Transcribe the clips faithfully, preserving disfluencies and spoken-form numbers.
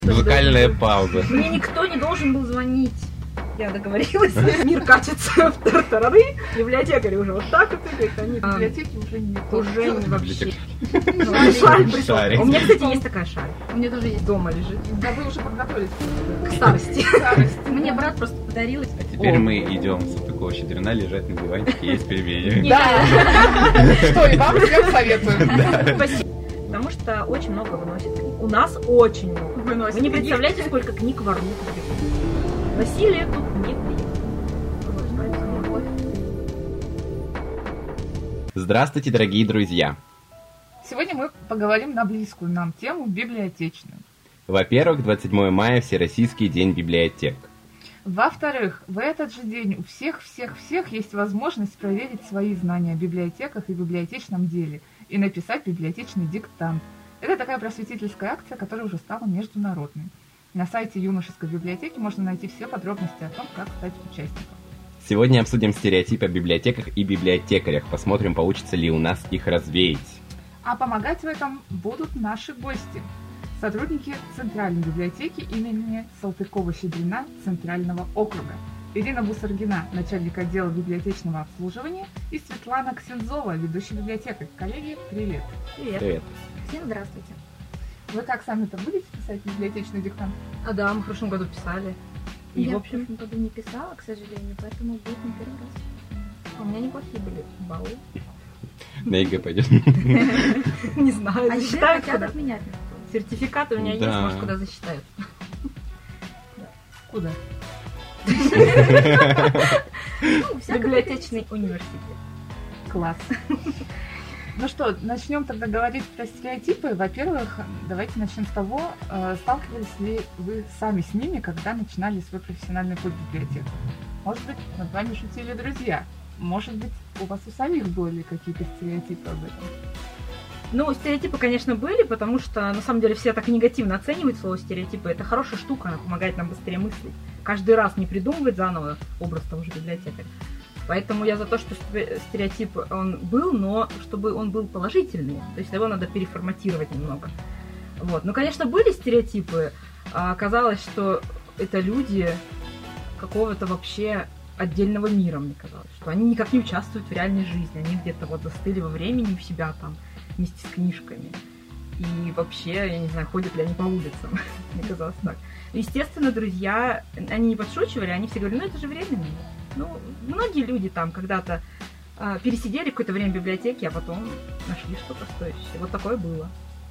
Музыкальная пауза. Мне никто не должен был звонить. Я договорилась. Мир катится в тартарары. Библиотекари уже вот так вот играют. Они библиотеки уже не уже не вообще. Шарик. У меня, кстати, есть такая шарик. У меня тоже есть. Дома лежит. Да вы уже подготовились к старости. Мне брат просто подарил. А теперь мы идем с Салтыкова-Щедрина лежать на диванчике, есть пельмени. Да. Что, и вам всем советую. Спасибо. Потому что очень много выносит книг. У нас очень много. Выносит. Вы не представляете, сколько книг воруют. Василий тут не приехал. Здравствуйте, дорогие друзья! Сегодня мы поговорим на близкую нам тему библиотечную. Во-первых, двадцать седьмое мая – Всероссийский день библиотек. Во-вторых, в этот же день у всех-всех-всех есть возможность проверить свои знания о библиотеках и библиотечном деле и написать библиотечный диктант. Это такая просветительская акция, которая уже стала международной. На сайте юношеской библиотеки можно найти все подробности о том, как стать участником. Сегодня обсудим стереотипы о библиотеках и библиотекарях. Посмотрим, получится ли у нас их развеять. А помогать в этом будут наши гости. Сотрудники Центральной библиотеки имени Салтыкова-Щедрина Центрального округа. Ирина Бусаргина, начальник отдела библиотечного обслуживания, и Светлана Ксензова, ведущий библиотекарь. Коллеги, привет. Привет. Привет. Всем здравствуйте. Вы как сами-то будете писать библиотечный диктант? А да, мы в прошлом году писали. И, Я в общем, в прошлом году не писала, к сожалению, поэтому будет не первый раз. у меня неплохие были баллы. На ЕГЭ пойдет. Не знаю, А еще засчитают хотят куда? отменять. Сертификат у меня есть, Да. может, куда засчитают. Куда? Ну, всякое Библиотечный университет. Класс. Ну что, начнем тогда говорить про стереотипы. Во-первых, давайте начнем с того, э, сталкивались ли вы сами с ними, когда начинали свой профессиональный путь в библиотеку? Может быть, над вами шутили друзья? Может быть, у вас у самих были какие-то стереотипы об этом? Ну, стереотипы, конечно, были, потому что, на самом деле, все так негативно оценивают слово стереотипы. Это хорошая штука, она помогает нам быстрее мыслить. Каждый раз не придумывать заново образ того же библиотекаря. Поэтому я за то, что стереотип, он был, но чтобы он был положительный. То есть его надо переформатировать немного. Вот. Ну, конечно, были стереотипы. А оказалось, что это люди какого-то вообще отдельного мира, мне казалось. Что они никак не участвуют в реальной жизни. Они где-то вот застыли во времени у себя там вместе с книжками. И вообще, я не знаю, ходят ли они по улицам. Мне казалось так. Естественно, друзья, они не подшучивали, они все говорили, ну это же временно. Ну, многие люди там когда-то э, пересидели какое-то время в библиотеке, а потом нашли что-то стоящее. Вот такое было.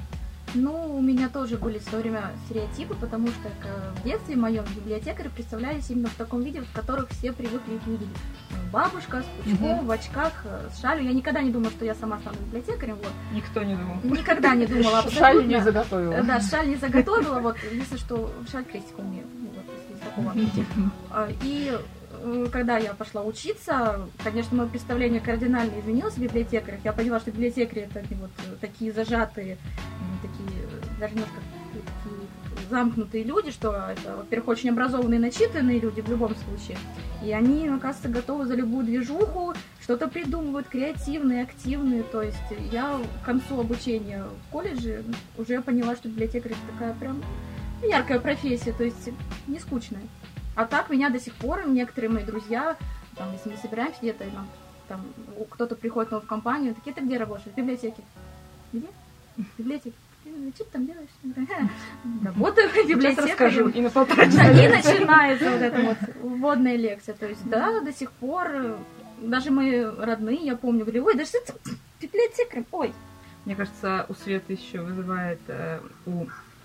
Ну, у меня тоже были в свое время стереотипы, потому что к- в детстве моем библиотекари представлялись именно в таком виде, в которых все привыкли их видеть. Бабушка с пучком, Мгм. в очках, э, с шалью. Я никогда не думала, что я сама стану библиотекарем. Вот. Никто не думал. Никогда не думала абсолютно. Шаль не заготовила. Э, Да, шаль не заготовила, вот, если что, шаль крестиком умею, ну, вот, из такого. А, И э, когда я пошла учиться, конечно, мое представление кардинально изменилось в библиотекарях. Я поняла, что библиотекари это не вот такие зажатые, м, такие э, даже немножко такие замкнутые люди, что это, во-первых, очень образованные, начитанные люди в любом случае. И они, оказывается, готовы за любую движуху, что-то придумывают, креативные, активные. То есть я к концу обучения в колледже уже поняла, что библиотекарь это такая прям яркая профессия, то есть не скучная. А так меня до сих пор некоторые мои друзья, там, если мы собираемся где-то, и нам там у- кто-то приходит новый в компанию, такие, ты где работаешь? В библиотеке. Где? В библиотеке. «Ты что ты там делаешь?» Работаю в Сейчас расскажу. библиотеке. И на полтора Да, часа. и начинается вот эта вот вводная лекция. То есть, да, до сих пор, э, даже мои родные, я помню, говорили, ой, даже ты библиотекарь, ой. Мне кажется, у Светы еще вызывает э, у...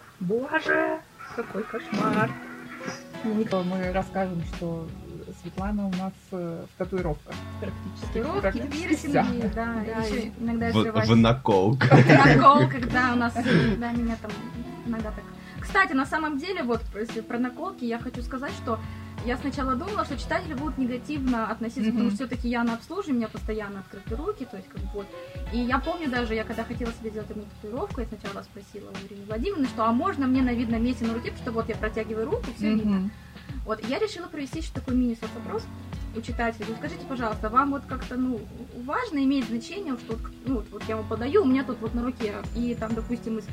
Боже, какой кошмар. Мы расскажем, что Светлана у нас э, в татуировках. Практически. Татуировки, пирсинги, да, Да, еще и иногда В, открывать в наколк. наколках, да, у нас, да, меня там иногда так. Кстати, на самом деле, вот если про наколки, я хочу сказать, что я сначала думала, что читатели будут негативно относиться, Мгм. потому что все-таки я на обслуживании, у меня постоянно открыты руки, то есть как бы вот. И я помню даже, я когда хотела себе сделать одну татуировку, я сначала спросила у Ирины Владимировны, что а можно мне на видном месте на руке, потому что вот я протягиваю руку, все видно. Мгм. Вот, я решила провести еще такой мини-соцопрос у читателей. Вот скажите, пожалуйста, вам вот как-то, ну, важно, имеет значение, что вот, ну, вот, вот я вам подаю, у меня тут вот на руке, и там, допустим, из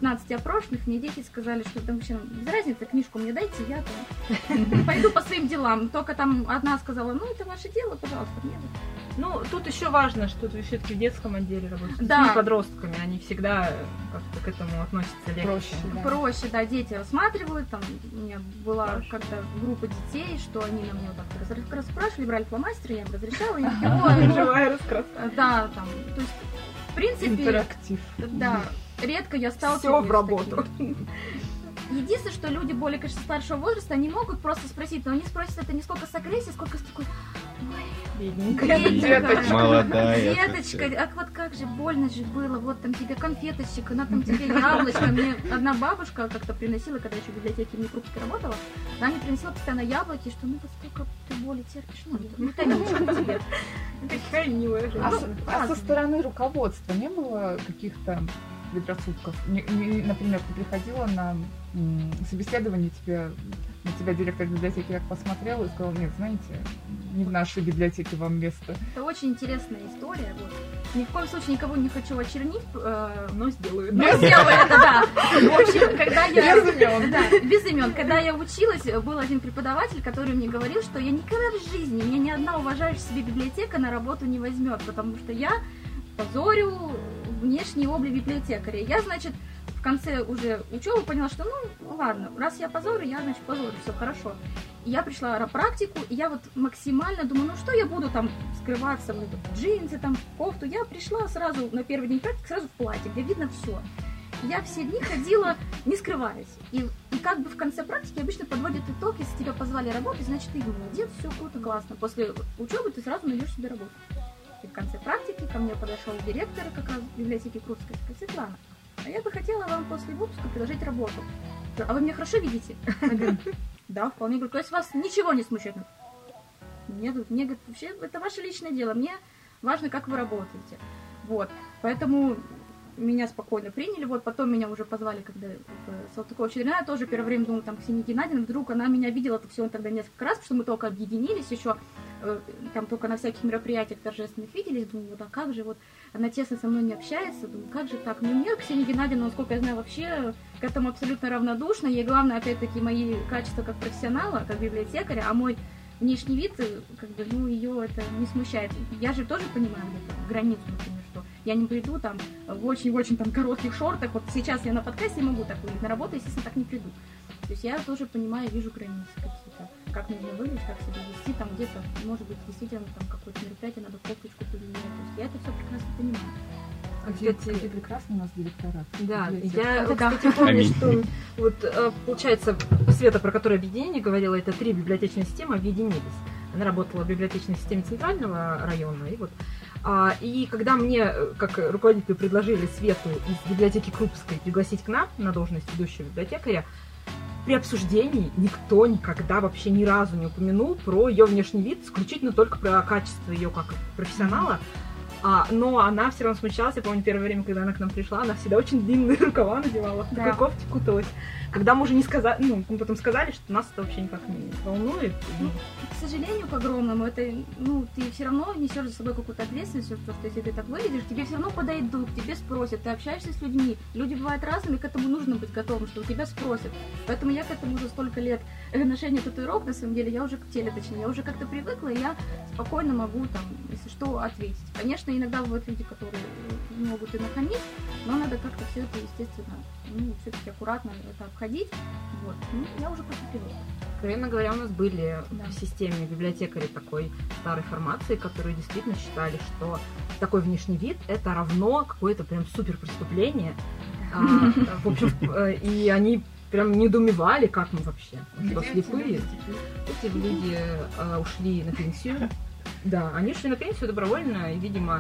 пятнадцати опрошенных, мне дети сказали, что там вообще без разницы, книжку мне дайте, я там пойду по своим делам. Только там одна сказала, ну, это ваше дело, пожалуйста, мне. Ну, тут еще важно, что ты все-таки в детском отделе работаешь. С Да. детьми, подростками, они всегда как-то к этому относятся легче. Проще, да. Проще, да, дети рассматривают, там у меня была Хорошо. как-то группа детей, что они на меня вот так раз- расспрашивали, брали фломастеры, я им разрешала, я такие, Живая раскраска. «Ой». Да, там, то есть, в принципе, Интерактив. да, редко я сталкиваюсь Все в с работу. таким. Единственное, что люди более, конечно, старшего возраста, они могут просто спросить, но они спросят это не сколько с агрессией, сколько с такой, ой, Бедненькая. деточка, Молодая деточка, совсем. а вот как же больно же было, вот там тебе конфеточек, она там тебе яблочко. Мне одна бабушка как-то приносила, когда еще в библиотеке в Днепровске работала, она мне приносила постоянно яблоки, что ну вот столько ты боли терпишь, ну, ну Танечка тебе. Какая милая А, женщина. с- а со стороны руководства не было каких-то предрассудков? Не- не- например, ты приходила на м, собеседование, тебе, на тебя директор библиотеки как посмотрел и сказал, нет, знаете, не в нашей библиотеке вам место. Это очень интересная история. Вот. Ни в коем случае никого не хочу очернить, э, Но сделаю. но сделаю это, да. В общем, когда я... Без имен. Да, без имен. Когда я училась, был один преподаватель, который мне говорил, что я никогда в жизни, меня ни одна уважающая себе библиотека на работу не возьмет, потому что я позорю внешний облик библиотекаря. Я, значит, в конце уже учебы поняла, что ну ладно, раз я позорю, я, значит, позорю, все хорошо. И я пришла на практику, и я вот максимально думаю, ну что я буду там скрываться, ну, в джинсы, там, в кофту. Я пришла сразу на первый день практики, сразу в платье, где видно все. Я все дни ходила, не скрываясь. И, и как бы в конце практики обычно подводят итог, если тебя позвали работать, значит, ты молодец, все круто, классно. После учебы ты сразу найдешь себе работу. И в конце практики ко мне подошел директор как раз библиотеки Крупской, сказал, Светлана, а я бы хотела вам после выпуска предложить работу. А вы меня хорошо видите? Я говорю, да, вполне. Говорю, то есть вас ничего не смущает? Нет, мне говорят, вообще это ваше личное дело, мне важно, как вы работаете. Вот, поэтому меня спокойно приняли, вот потом меня уже позвали, когда в Салтыкова-Щедрина, тоже первое время думала, там, Ксения Геннадьевна, вдруг она меня видела, это всего тогда несколько раз, потому что мы только объединились еще, э, там только на всяких мероприятиях торжественных виделись, думаю, вот, а как же, вот, она тесно со мной не общается, думаю, как же так, ну нет, Ксения Геннадьевна, насколько я знаю, вообще к этому абсолютно равнодушна, ей главное, опять-таки, мои качества как профессионала, как библиотекаря, а мой внешний вид, как бы, ну, ее это не смущает. Я же тоже понимаю где-то границу, например, что я не приду там в очень-очень там коротких шортах. Вот сейчас я на подкасте не могу так выглядеть, на работу, естественно, так не приду. То есть я тоже понимаю, вижу границы какие-то, как нужно выглядеть, как себя вести, там где-то, может быть, действительно, там какое-то мероприятие, надо кофточку поменять. То есть я это все прекрасно понимаю. Какие, какие прекрасные у нас директора. Да, библиотек. я, Да. кстати, помню, Аминь. что вот, э, получается, Света, про которую объединение говорила, это три библиотечные системы объединились. Она работала в библиотечной системе Центрального района, и вот. А, и когда мне, э, как руководителю, предложили Свету из библиотеки Крупской пригласить к нам на должность ведущего библиотекаря, при обсуждении никто никогда вообще ни разу не упомянул про ее внешний вид, исключительно только про качество ее как профессионала. А, но она все равно смущалась. Я помню, первое время, когда она к нам пришла, она всегда очень длинные рукава надевала, в Да. такой кофте куталась. Когда мы уже не сказали, ну, мы потом сказали, что нас это вообще никак не волнует. Ну, к сожалению, к огромному, это, ну, ты все равно несешь за собой какую-то ответственность, потому что если ты так выглядишь, тебе все равно подойдут, тебе спросят, ты общаешься с людьми. Люди бывают разными, к этому нужно быть готовым, что у тебя спросят. Поэтому я к этому уже столько лет ношения татуировок, на самом деле, я уже к теле, точнее, я уже как-то привыкла, и я спокойно могу, там, если что, ответить. Конечно, иногда бывают люди, которые могут и нахамить, но надо как-то все это, естественно, ну, все-таки аккуратно это обходить. Вот. Ну, я уже просто привыкла. Откровенно говоря, у нас были Да. в системе библиотекари такой старой формации, которые действительно считали, что такой внешний вид это равно какое-то прям супер преступление. А, в общем, э, и они прям недоумевали, как мы вообще. Мы что, Где эти слепые? люди теперь? Эти люди э, ушли на пенсию. Да, они ушли на пенсию добровольно, и, видимо,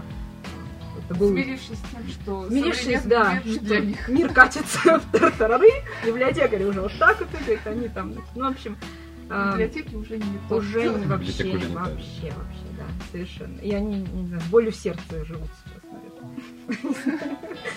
это был... Смирившись с тем, что Смирившись, современный да, мир не что для них. мир катится в тартарары, библиотекари уже вот так вот играют, они там, ну, в общем, а, Библиотеки уже не то. уже не вообще, Библиотека уже не та. вообще, вообще, да, совершенно. И они, не знаю, с болью в сердце живут сейчас, наверное.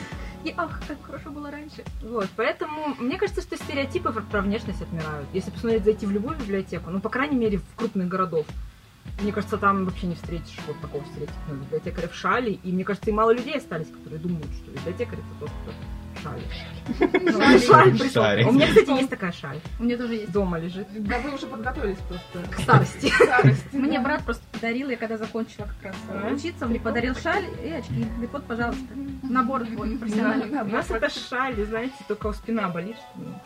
И ах, как хорошо было раньше. Вот, поэтому мне кажется, что стереотипы про- про внешность отмирают. Если посмотреть, зайти в любую библиотеку, ну, по крайней мере, в крупных городах, мне кажется, там вообще не встретишь вот такого стереотипного библиотекаря в шале. И мне кажется, и мало людей остались, которые думают, что библиотекарь это тот, кто в шали. Шали. Шаль присутствует. Шали. У меня, кстати, есть такая шаль. У меня тоже есть. Дома лежит. Да вы уже подготовились просто К старости. к старости. Мне да. брат просто подарил, я когда закончила как раз А? учиться, он мне подарил шаль и очки. И вот, пожалуйста, набор твой профессиональный. Да, У да, нас да. это шаль, знаете, только спина болит.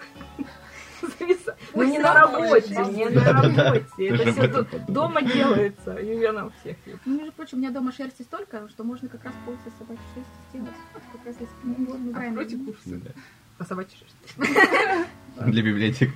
Зависает. Ну Пусть не на сам работе, лежит. не на работе. Это Тоже все об этом подумал. дома делается. И она у всех есть. Ну, между прочим, у меня дома шерсти столько, что можно как раз полосы собачьей шерсти сделать. Как раз если ну, ну, правильно. Откройте курсы. Да. По собачьей шерсти. Для библиотек.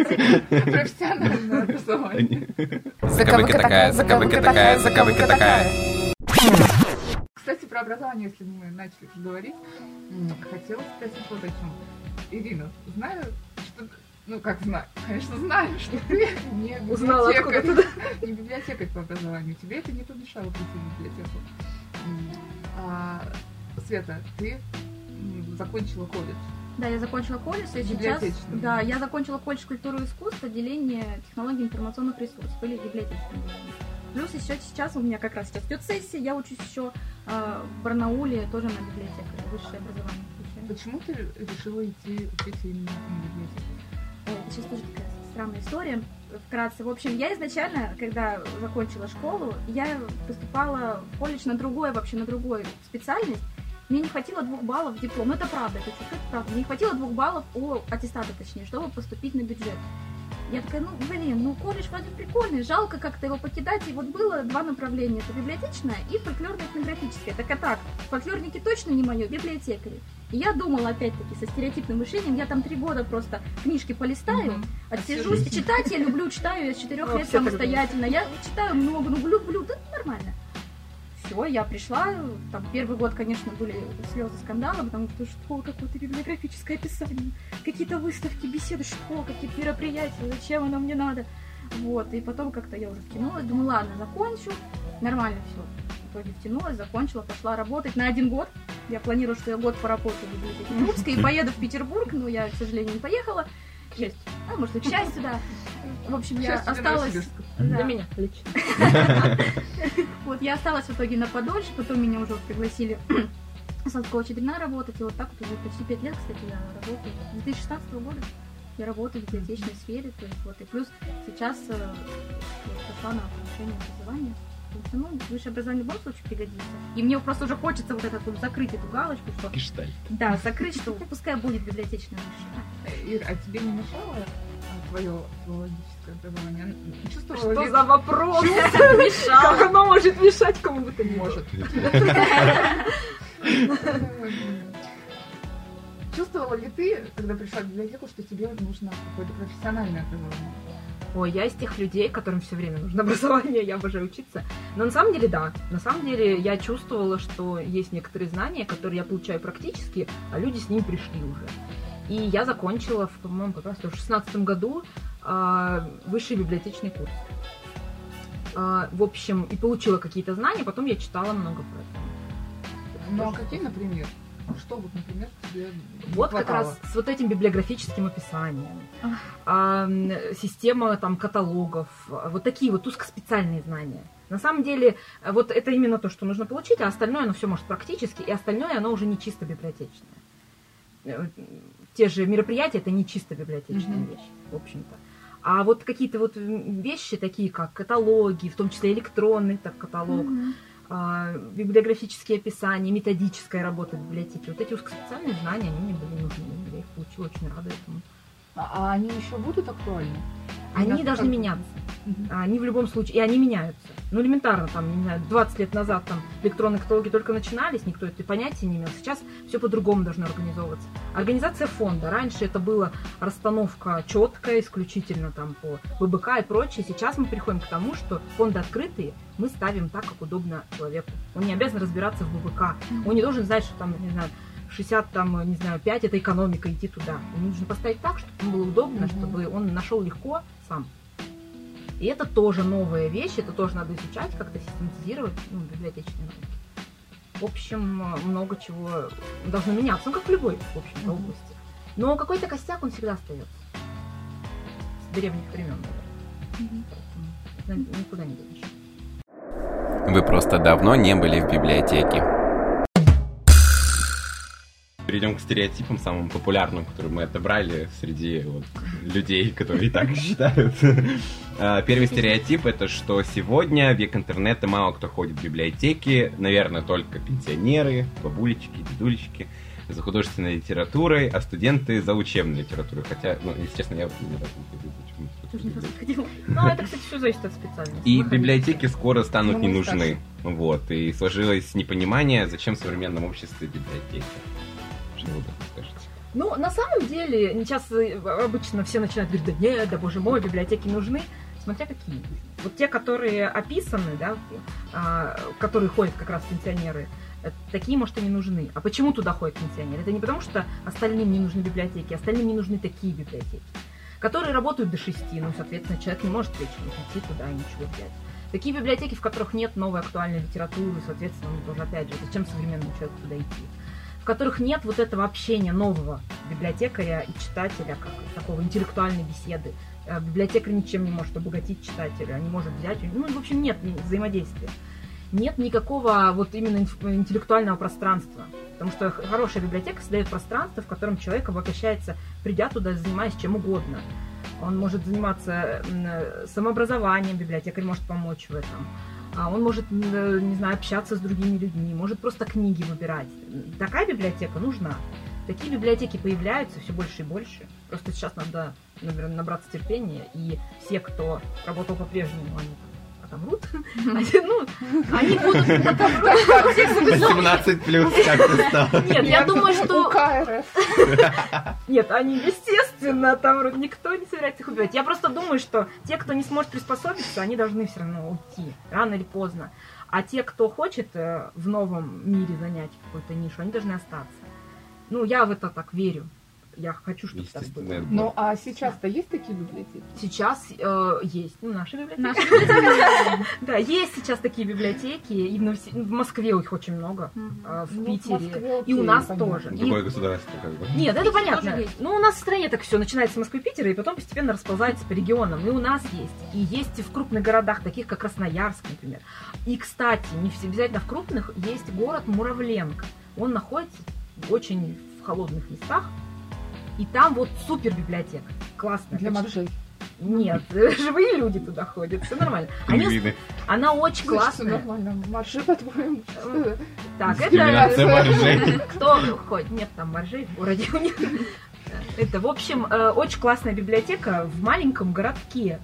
Профессиональное образование. Заковыка такая, заковыка такая, заковыка такая. Кстати, про образование, если мы начали уже говорить, м, хотела спросить вот о чем. Ирина, знаю, что... Ну, как знаю? Конечно, знаю, что ты не Узнала библиотекарь, откуда-то. не библиотекарь по образованию. Тебе это не помешало прийти в библиотеку. М, а, Света, ты м, закончила колледж. Да, я закончила колледж, и сейчас... Библиотечный. Да, я закончила колледж культуры и искусств, отделение технологий информационных ресурсов, или библиотечное отделение. Плюс еще сейчас у меня как раз сейчас идет сессия, я учусь еще э, в Барнауле тоже на библиотекаре, высшее образование получаю. Почему ты решила идти учиться именно на библиотеку? Ой, это сейчас тоже такая странная история. Вкратце. В общем, я изначально, когда закончила школу, я поступала в колледж на другое, вообще на другую специальность. Мне не хватило двух баллов в диплом. Ну, это правда, это чуть-чуть правда. Мне не хватило двух баллов по аттестату, точнее, чтобы поступить на бюджет. Я такая, ну, блин, ну, колледж вроде прикольный, жалко как-то его покидать. И вот было два направления, это библиотечное и фольклорно-этнографическое. Так а так, фольклорники точно не мое, библиотекари. И я думала, опять-таки, со стереотипным мышлением, я там три года просто книжки полистаю, Мгм. отсижусь, Отсижусь. читать я люблю, читаю я с четырех О, лет все так самостоятельно. Я читаю много, ну, люблю, да нормально. Все, я пришла, там первый год, конечно, были слезы, скандалы, потому что что, какое-то библиографическое описание, какие-то выставки, беседы, что, какие-то мероприятия, зачем оно мне надо. Вот, и потом как-то я уже втянулась, думаю, ладно, закончу, нормально все. В итоге втянулась, закончила, пошла работать на один год. Я планирую, что я год поработаю в библиотеке Курской и поеду в Петербург, но я, к сожалению, не поехала. К счастью. А может, и к счастью, да. В общем, я Счастье для осталась... Новосибирска. Да. Для меня лично. Вот, я осталась в итоге на подольше, потом меня уже пригласили садково-ветеринара работать, и вот так вот уже почти пять лет, кстати, я работаю. С две тысячи шестнадцатого года я работаю в библиотечной сфере, то есть вот, и плюс сейчас э, вот, пошла на повышение образования. Потому что, ну, высшее образование в любом случае пригодится. И мне просто уже хочется вот этот вот закрыть эту галочку, что... Гештальт. Да, закрыть, что пускай будет библиотечная высшая. Ир, а тебе не мешало твое филологическое образование? Чувствовала Что ли- за вопрос? Мешало. Как оно может мешать кому бы то ни было? Может. Чувствовала ли ты, когда пришла в библиотеку, что тебе нужно какое-то профессиональное образование? Ой, я из тех людей, которым все время нужно образование, я обожаю учиться. Но на самом деле, да. На самом деле я чувствовала, что есть некоторые знания, которые я получаю практически, а люди с ними пришли уже. И я закончила, в, по-моему, как раз в шестнадцатом году а, высший библиотечный курс. А, в общем, и получила какие-то знания, потом я читала много про это. Ну, а какие, например? Что вот, например, тебе Вот как хватало? раз с вот этим библиографическим описанием. Ах. А, м, система там каталогов, а, вот такие вот узкоспециальные знания. На самом деле, а, вот это именно то, что нужно получить, а остальное оно все может практически, и остальное оно уже не чисто библиотечное. Э, Те же мероприятия это не чисто библиотечная Мгм. вещь, в общем-то. А вот какие-то вот вещи, такие как каталоги, в том числе электронный так, каталог, Мгм. а, библиографические описания, методическая работа в библиотеке. Вот эти узкоспециальные знания, они мне были нужны. Я их получила, очень рада этому. А, а они еще будут актуальны? Они Насколько- должны меняться. Мгм. Они в любом случае, и они меняются. Ну, элементарно, там, не знаю, двадцать лет назад там электронные каталоги только начинались, никто это понятия не имел. Сейчас все по-другому должно организовываться. Организация фонда. Раньше это была расстановка четкая, исключительно там по ВБК и прочее. Сейчас мы приходим к тому, что фонды открытые, мы ставим так, как удобно человеку. Он не обязан разбираться в ВБК. Он не должен знать, что там, не знаю, шестьдесят, там, не знаю, пять это экономика, идти туда. Ему нужно поставить так, чтобы ему было удобно, Мгм. чтобы он нашел легко сам. И это тоже новая вещь, это тоже надо изучать, как-то систематизировать, ну, библиотечные науки. В общем, много чего должно меняться, ну, как в любой, в общем-то, Мгм. области. Но какой-то костяк, он всегда остается. С древних времен, Мгм. наверное. Это никуда не денешь. Вы просто давно не были в библиотеке. перейдем к стереотипам, самым популярным, которые мы отобрали среди вот, людей, которые так считают. Первый стереотип — это что сегодня, век интернета, мало кто ходит в библиотеки, наверное, только пенсионеры, бабулечки, дедулечки за художественной литературой, а студенты за учебной литературой. Хотя, ну, если честно, я не так не ходил. Ну, это, кстати, все зависит от специальности. И библиотеки скоро станут не нужны. Вот. И сложилось непонимание, зачем в современном обществе библиотеки. Что вы об этом скажете? Ну, на самом деле, сейчас обычно все начинают говорить, да нет, да боже мой, библиотеки нужны. Смотря какие. Вот те, которые описаны, да, которые ходят как раз пенсионеры, такие, может, и не нужны. А почему туда ходят пенсионеры? Это не потому, что остальным не нужны библиотеки, остальным не нужны такие библиотеки, которые работают до шести, ну, соответственно, человек не может вечером идти туда и ничего взять. Такие библиотеки, в которых нет новой актуальной литературы, соответственно, ну, тоже, опять же, зачем современному человеку туда идти? В которых нет вот этого общения нового библиотекаря и читателя, как такого интеллектуальной беседы. Библиотекарь ничем не может обогатить читателя, не может взять, ну, в общем, нет взаимодействия. Нет никакого вот именно интеллектуального пространства. Потому что хорошая библиотека создает пространство, в котором человек обогащается, придя туда, занимаясь чем угодно. Он может заниматься самообразованием, библиотекарь может помочь в этом. Он может, не знаю, общаться с другими людьми, может просто книги выбирать. Такая библиотека нужна. Такие библиотеки появляются все больше и больше. Просто сейчас надо, наверное, набраться терпения. И все, кто работал по-прежнему, они отомрут. Ну, они будут отомрут. восемнадцать плюс как-то стало. Нет, я думаю, что... КРС. Нет, они, естественно, отомрут. Никто не собирается их убивать. Я просто думаю, что те, кто не сможет приспособиться, они должны все равно уйти. Рано или поздно. А те, кто хочет в новом мире занять какую-то нишу, они должны остаться. Ну, я в это так верю. Я хочу, чтобы так было. Ну, а сейчас-то есть такие библиотеки? Сейчас э, есть. Ну, наши библиотеки. Да, есть сейчас такие библиотеки. И в Москве их очень много. В Питере. И у нас тоже. Другое государство, как бы. Нет, это понятно. Ну, у нас в стране так все начинается с Москвы и Питера, и потом постепенно расползается по регионам. И у нас есть. И есть в крупных городах, таких как Красноярск, например. И, кстати, не обязательно в крупных, есть город Муравленко. Он находится очень в холодных местах. И там вот супер библиотека. Классная. Для моржей. Нет, живые люди туда ходят, все нормально. Они, она очень классная. Все нормально. Моржи, по-твоему. Так, это... моржей. Кто ходит? Нет, там моржей в городе у них. Это, в общем, очень классная библиотека в маленьком городке.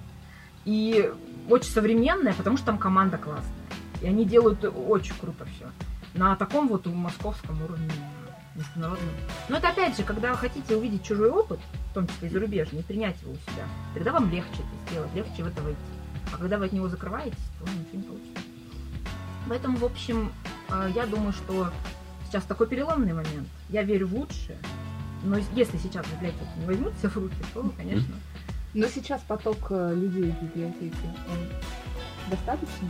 И очень современная, потому что там команда классная. И они делают очень круто все. На таком вот московском уровне. Международным. Но это опять же, когда вы хотите увидеть чужой опыт, в том числе и зарубежный, и принять его у себя, тогда вам легче это сделать, легче в это войти. А когда вы от него закрываетесь, то ничего не получится. Поэтому, в общем, я думаю, что сейчас такой переломный момент. Я верю в лучшее, но если сейчас библиотеки не возьмутся в руки, то, конечно... Но сейчас поток людей в библиотеке, он достаточно?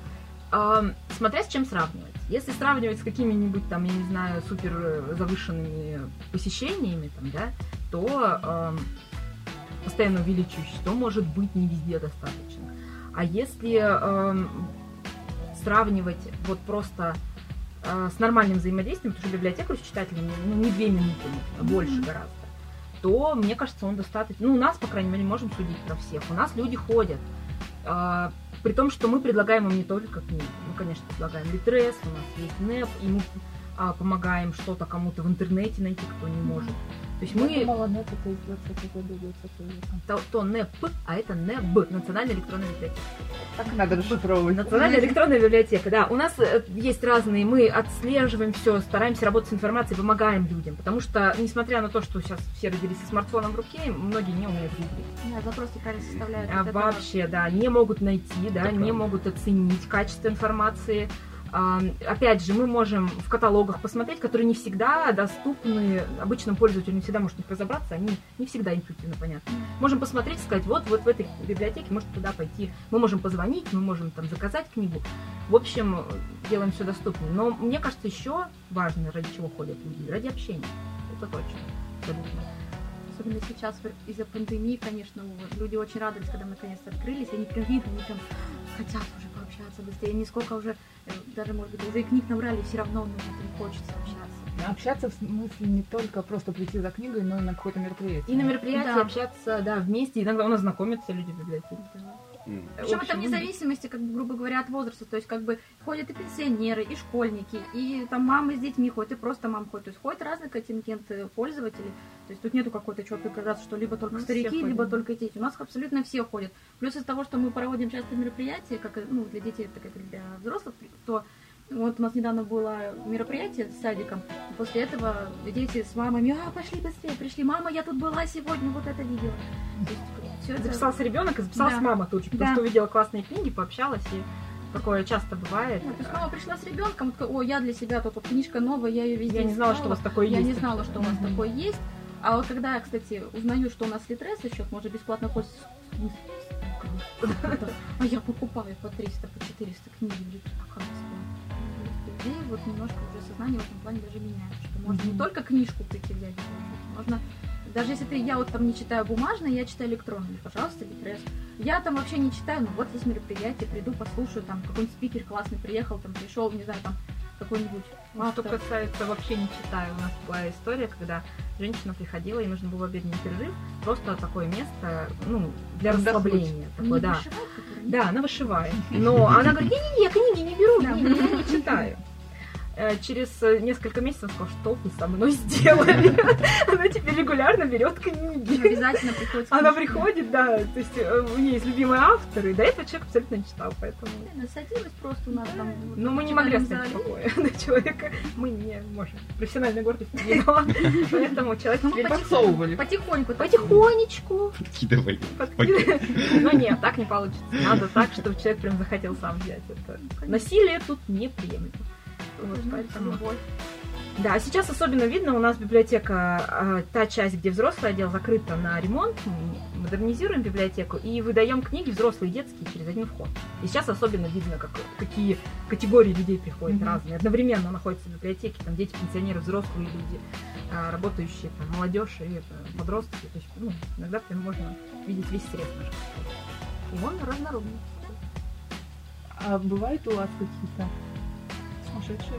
Смотря с чем сравнивать. Если сравнивать с какими-нибудь там, я не знаю, супер завышенными посещениями, там, да, то э, постоянно увеличивающись, то может быть не везде достаточно. А если э, сравнивать вот просто э, с нормальным взаимодействием, потому что библиотекарь с читателем ну, не две минуты, а больше mm-hmm. гораздо, то, мне кажется, он достаточно... Ну, у нас, по крайней мере, можем судить про всех. У нас люди ходят. Э, При том, что мы предлагаем им не только книги. Мы, конечно, предлагаем Литрес, у нас есть НЭП, и мы а, помогаем что-то кому-то в интернете найти, кто не может. То есть я мы... думала, НЭП это из двадцатого года, двадцатого века. То, то НЭП, а это НЭБ, Национальная электронная библиотека. Так надо расшифровывать. Национальная электронная библиотека, да. У нас есть разные, мы отслеживаем все, стараемся работать с информацией, помогаем людям. Потому что, несмотря на то, что сейчас все родились со смартфоном в руке, многие не умеют гуглить. Да, запросы правильно составляют. А вот вообще, это... да, не могут найти, да, Это не правда. могут оценить качество информации. А, опять же, мы можем в каталогах посмотреть, которые не всегда доступны обычному пользователю, не всегда может в них разобраться, они не всегда интуитивно понятны. Можем посмотреть, сказать, вот, вот в этой библиотеке можете туда пойти. Мы можем позвонить, мы можем там заказать книгу. В общем, делаем все доступнее. Но мне кажется, еще важно, ради чего ходят люди, ради общения. Это точно. Абсолютно. Особенно сейчас из-за пандемии, конечно, люди очень радовались, когда мы наконец-то открылись. Они прям видно, они прям хотят уже пообщаться быстрее. Они сколько уже, даже, может быть, из-за книг набрали, все равно ну, им хочется общаться. Общаться в смысле не только просто прийти за книгой, но и на какое-то мероприятие. И на мероприятии Да. общаться, да, вместе. Иногда у нас знакомятся люди в библиотеке. М. Причем В это общем, вне зависимости, как бы, грубо говоря, от возраста. То есть, как бы, ходят и пенсионеры, и школьники, и там мамы с детьми ходят, и просто мамы ходят. То есть, ходят разные контингенты пользователей. То есть, тут нету какой-то четкой градации, что либо только У нас старики, все либо ходят. только дети. У нас абсолютно все ходят. Плюс из того, что мы проводим часто мероприятия, как, ну, для детей, так как и для взрослых, то вот у нас недавно было мероприятие с садиком, и после этого дети с мамами: а, пошли быстрее, пришли, мама, я тут была сегодня, вот это видела. То есть, всё это- Записался ребенок и записалась Да. мама тут же, потому Да. что увидела классные книги, пообщалась, и такое часто бывает. Да, то есть мама пришла с ребенком, такая: о, я для себя, тут вот книжка новая, я ее везде Я не знала, искала. что у вас такое Я есть. не знала, что у вас Мгм. такое есть. А вот когда я, кстати, узнаю, что у нас Литрес еще, можно бесплатно пользоваться. А я покупаю по триста, по четыреста книг в Литрес. Какая бесплатная. Людей вот немножко уже сознание в этом плане даже меняется, что можно не Мгм. только книжку прийти взять, можно даже если ты, я вот там не читаю бумажное, я читаю электронное, пожалуйста, Литрес. Я там вообще не читаю, ну вот есть мероприятие, приду, послушаю, там какой-нибудь спикер классный приехал, там пришел, не знаю, там какой-нибудь Ну, что автор. касается вообще не читаю, у нас была история, когда женщина приходила, ей нужно было обеденный перерыв, просто такое место, ну, для Отдохнуть. расслабления. Не Такое, да. вышивать, который не- Да, она вышивает. Но она говорит: не-не-не, я книги не беру, Да. не, я не читаю. Э, Через э, несколько месяцев она сказала: что вы со мной сделали? Она теперь регулярно берет книги. Обязательно приходится. Она книжку. приходит, да, то есть э, у нее есть любимые авторы, и до этого человек абсолютно не читал, поэтому... Реально, садилась просто у нас там. вот Но в мы не могли читальном оставить зале. в покое на человека, мы не можем. Профессиональная гордость не дала, поэтому человек Ну, мы теперь Подсовывали. Потихоньку. потихонечку Подкидывали. подкидывает. Но нет, так не получится. Надо так, чтобы человек прям захотел сам взять это. Насилие тут неприемлемо. Вот, поэтому... Любовь. Да, сейчас особенно видно, у нас библиотека, а, та часть, где взрослый отдел, закрыта на ремонт, мы модернизируем библиотеку и выдаем книги взрослые и детские через один вход. И сейчас особенно видно, как, какие категории людей приходят Мгм. разные. Одновременно находятся в библиотеке, там дети, пенсионеры, взрослые люди, а, работающие, там, молодежь и это, подростки. То есть, ну, иногда прям можно видеть весь срез наших. И он разнородный. А бывают у вас какие-то сумасшедшие?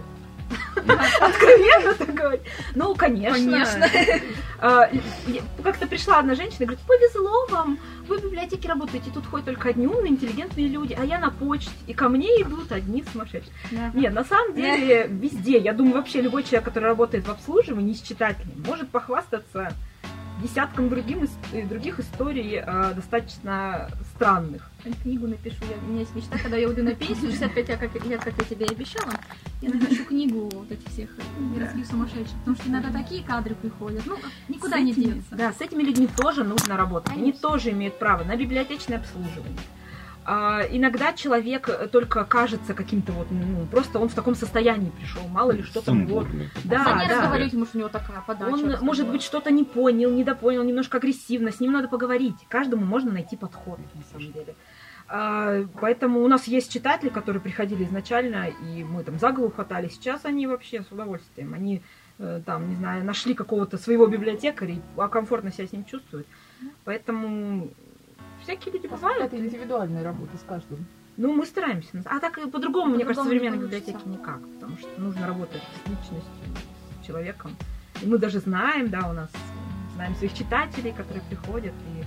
Откровенно так говорить. Ну, конечно. Конечно. А, я- Как-то пришла одна женщина и говорит: повезло вам, вы в библиотеке работаете, тут ходят только одни умные, интеллигентные люди, а я на почте, и ко мне идут одни сумасшедшие. Да. Нет, на самом деле, везде, я думаю, вообще любой человек, который работает в обслуживании с читателем, может похвастаться десятком другим, ис- других историй а, достаточно странных. Книгу напишу. Я, у меня есть мечта, когда я уйду на пенсию, шестьдесят пять лет, как, лет, как я тебе и обещала, я напишу книгу вот этих всех городских сумасшедших. Потому что иногда такие кадры приходят. Ну, никуда С не этими- денется. Да, с этими людьми тоже нужно работать. Они Конечно. тоже имеют право на библиотечное обслуживание. А, иногда человек только кажется каким-то вот, ну, просто он в таком состоянии пришел, мало ли что там его... Сумбурный. Да, Да, не да. разговаривать, может, у него такая подача. Он, разговора. может быть, что-то не понял, недопонял, немножко агрессивно, с ним надо поговорить. Каждому можно найти подход, на самом деле. А, поэтому у нас есть читатели, которые приходили изначально, и мы там за голову хватали. Сейчас они вообще с удовольствием. Они э, там, не знаю, нашли какого-то своего библиотекаря, и а комфортно себя с ним чувствуют. Поэтому всякие люди бывают. Это индивидуальная работа с каждым. Ну, мы стараемся. А так и по-другому, мне кажется, в По-другому не современной получится. библиотеке никак. Потому что нужно работать с личностью, с человеком. И мы даже знаем, да, у нас знаем своих читателей, которые приходят, и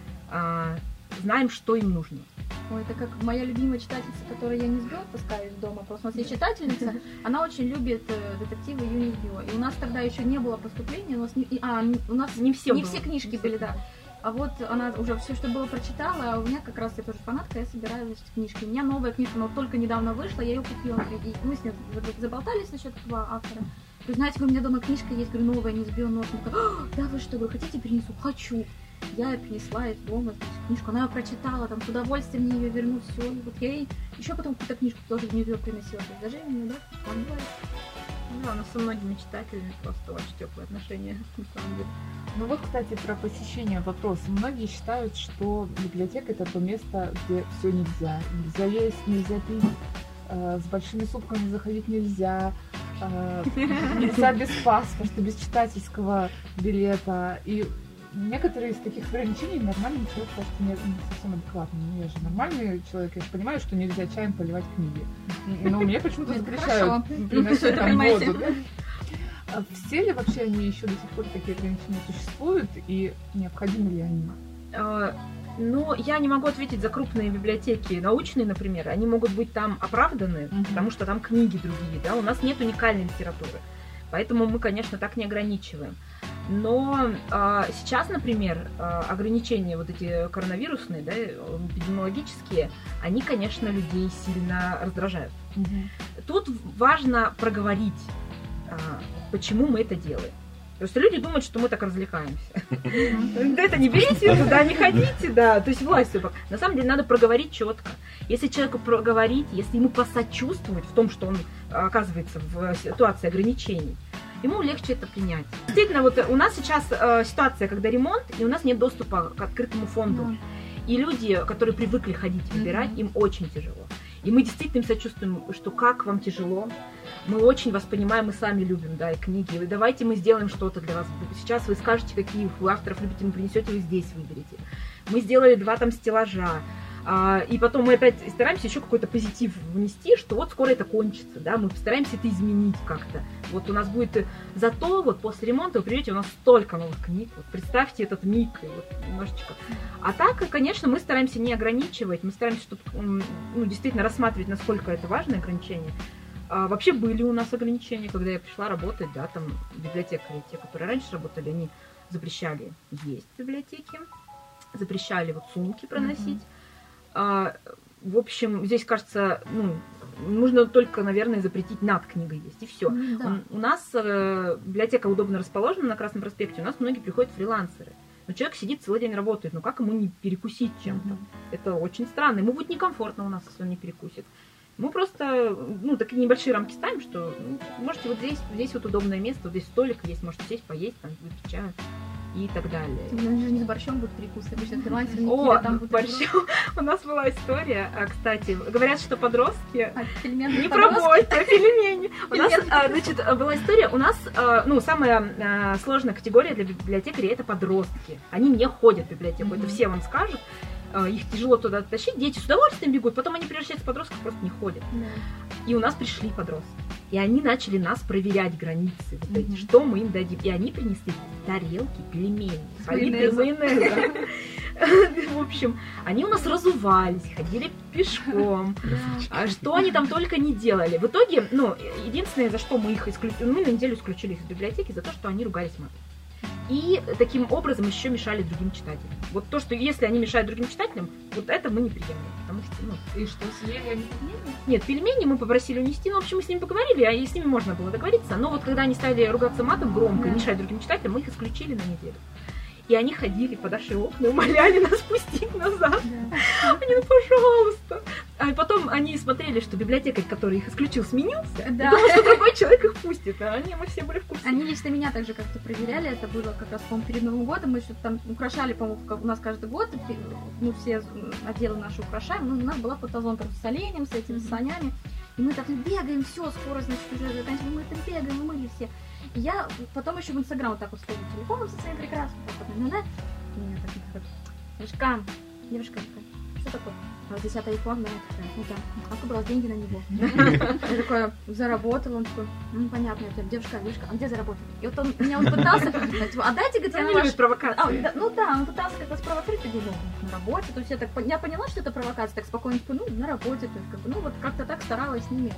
а, знаем, что им нужно. Ой, это как моя любимая читательница, которую я не сбила, таскаю из дома. Просто у нас есть читательница, она очень любит э, детективы Юни Гио. И у нас тогда еще не было поступления, у нас не, и- а, н- у нас Не все не было. все книжки Не все были, да. А вот она уже все, что было, прочитала, а у меня как раз, я тоже фанатка, я собираю, значит, книжки. У меня новая книжка, но вот только недавно вышла, я ее купила. И мы с ней заболтались насчет этого автора. Вы знаете, у меня дома книжка есть, говорю, новая, не сбил нос. Она такая: «А, да вы что, говорю, хотите, принесу? Хочу. Я ее принесла из дома, значит, книжку, она ее прочитала, там, с удовольствием мне ее верну, все. И вот я ей еще потом какую-то книжку тоже в нее приносила. То есть даже мне, да, так бывает. Да, у нас со многими читателями просто очень теплые отношения, на самом деле. Ну вот, кстати, про посещение вопрос. Многие считают, что библиотека — это то место, где все нельзя. Нельзя есть, нельзя пить, э, с большими сумками заходить нельзя, э, нельзя без паспорта, без читательского билета. И некоторые из таких ограничений нормальный человек просто не, не совсем адекватный. Ну, я же нормальный человек, я же понимаю, что нельзя чаем поливать книги. Но мне почему-то Это запрещают хорошо. приносить Это там понимаете. воду. Да? А все ли вообще они еще до сих пор такие ограничения существуют, и необходимы ли они? А, ну, я не могу ответить за крупные библиотеки научные, например. Они могут быть там оправданы, Мгм. потому что там книги другие, да. У нас нет уникальной литературы. Поэтому мы, конечно, так не ограничиваем. Но а, сейчас, например, а, ограничения вот эти коронавирусные, да, эпидемиологические, они, конечно, людей сильно раздражают. Тут важно проговорить, а, почему мы это делаем. Просто люди думают, что мы так развлекаемся. Да это не берите туда, не ходите, да. То есть власть. На самом деле надо проговорить четко. Если человеку проговорить, если ему посочувствовать в том, что он оказывается в ситуации ограничений, ему легче это принять. Действительно, вот у нас сейчас э, ситуация, когда ремонт, и у нас нет доступа к открытому фонду. Да. И люди, которые привыкли ходить выбирать, им очень тяжело. И мы действительно им сочувствуем, что как вам тяжело. Мы очень вас понимаем, мы сами любим, да, и книги. И давайте мы сделаем что-то для вас. Сейчас вы скажете, какие вы авторов любите, мы принесете, вы здесь выберете. Мы сделали два там стеллажа. А, и потом мы опять стараемся еще какой-то позитив внести, что вот скоро это кончится, да, мы постараемся это изменить как-то. Вот у нас будет, зато вот после ремонта вы придете, у нас столько новых книг, вот представьте этот миг, и вот немножечко. А так, конечно, мы стараемся не ограничивать, мы стараемся, чтобы, ну, действительно рассматривать, насколько это важное ограничение. А вообще были у нас ограничения, когда я пришла работать, да, там библиотекари, те, которые раньше работали, они запрещали есть в библиотеке, запрещали вот сумки проносить. А, в общем, здесь, кажется, ну, нужно только, наверное, запретить над книгой есть, и все. Mm, да. У, у нас э, библиотека удобно расположена на Красном проспекте, у нас многие приходят фрилансеры. Но человек сидит целый день работает, ну как ему не перекусить чем-то? Mm-hmm. Это очень странно, ему будет некомфортно у нас, если он не перекусит. Мы просто, ну, такие небольшие рамки ставим, что ну, можете вот здесь, здесь вот удобное место, вот здесь столик есть, можете сесть, поесть, там, выпить чаю и так далее. У нас же не с борщом будут перекусы, обычно фрилансеры не О, там будут борщом. У нас была история, кстати, говорят, что подростки... А, пельменные Не про подростки? борщ, про пельмени. У нас, Пельменные а, значит, была история, у нас, а, ну, самая а, сложная категория для библиотекарей — это подростки. Они не ходят в библиотеку, Mm-hmm. это все вам скажут. А, их тяжело туда тащить, дети с удовольствием бегут, потом они превращаются в подростков, просто не ходят. Да. И у нас пришли подростки. И они начали нас проверять границы, вот эти, Мгм. что мы им дадим. И они принесли тарелки пельменей, С политые майонезом. майонезом. В общем, они у нас разувались, ходили пешком. А что они там только не делали. В итоге, ну, единственное, за что мы их исключили, мы на неделю исключили их из библиотеки, за то, что они ругались матом. И таким образом еще мешали другим читателям. Вот то, что если они мешают другим читателям, вот это мы не приемлем. Потому что, ну, И что, съели они пельмени? нет, пельмени мы попросили унести, ну, в общем, мы с ними поговорили, а и с ними можно было договориться. Но вот когда они стали ругаться матом громко и Да. мешать другим читателям, мы их исключили на неделю. И они ходили под наши окна, умоляли нас пустить назад. Да. Они, ну, пожалуйста. А потом они смотрели, что библиотекарь, который их исключил, сменился. Да. И думал, что другой человек их пустит. А они, мы все были в курсе. Они лично меня также как-то проверяли, это было как раз, по-моему, перед Новым годом, мы что-то там украшали, по-моему, как у нас каждый год, мы все отделы наши украшаем, ну, у нас была фотозона с оленем, с этими Мгм. санями, и мы так бегаем, все, скоро, значит, уже заканчиваем, мы там бегаем, мы мыли все. И я потом еще в Инстаграм вот так вот стою телефоном со своим прекрасным, так вот, ну, да, и меня так вот, девушка, девушка, что такое? А здесь iPhone, да, я такая, ну да, а кто брал деньги на него? Я такая, заработал, он такой, ну понятно, я такая, девушка, девушка, а где заработал? И вот он меня он пытался, типа, отдайте, говорит, я на Они ваш... любят провокации. А, да, ну да, он пытался как-то спровоцировать, я говорю, ну, на работе, то есть я так, пон- я поняла, что это провокация, так спокойно, типа, ну, на работе, то есть, как бы, ну, вот как-то так старалась с ними,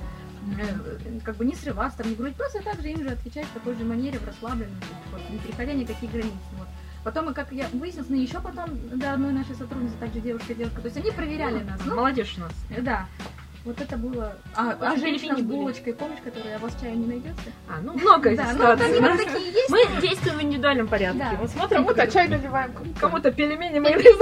э, как бы не срываться, там, не говорить, просто так же им же отвечать в такой же манере, в расслабленной, то есть, вот, не переходя никаких границ, вот. Потом, и как я выяснилось, ну, еще потом, до одной нашей сотрудницы, также девушка-девушка, то есть они проверяли нас, ну, Молодежь у нас. да. Вот это было. А, Очень а женщина с филиппины были. булочкой, помнишь, которая, а у вас чая не найдется? А, ну, много Да, ну ситуаций. вот они вот такие есть. Мы действуем в индивидуальном порядке. Да. Мы смотрим, Кому-то как- чай наливаем, кому-то пельмени,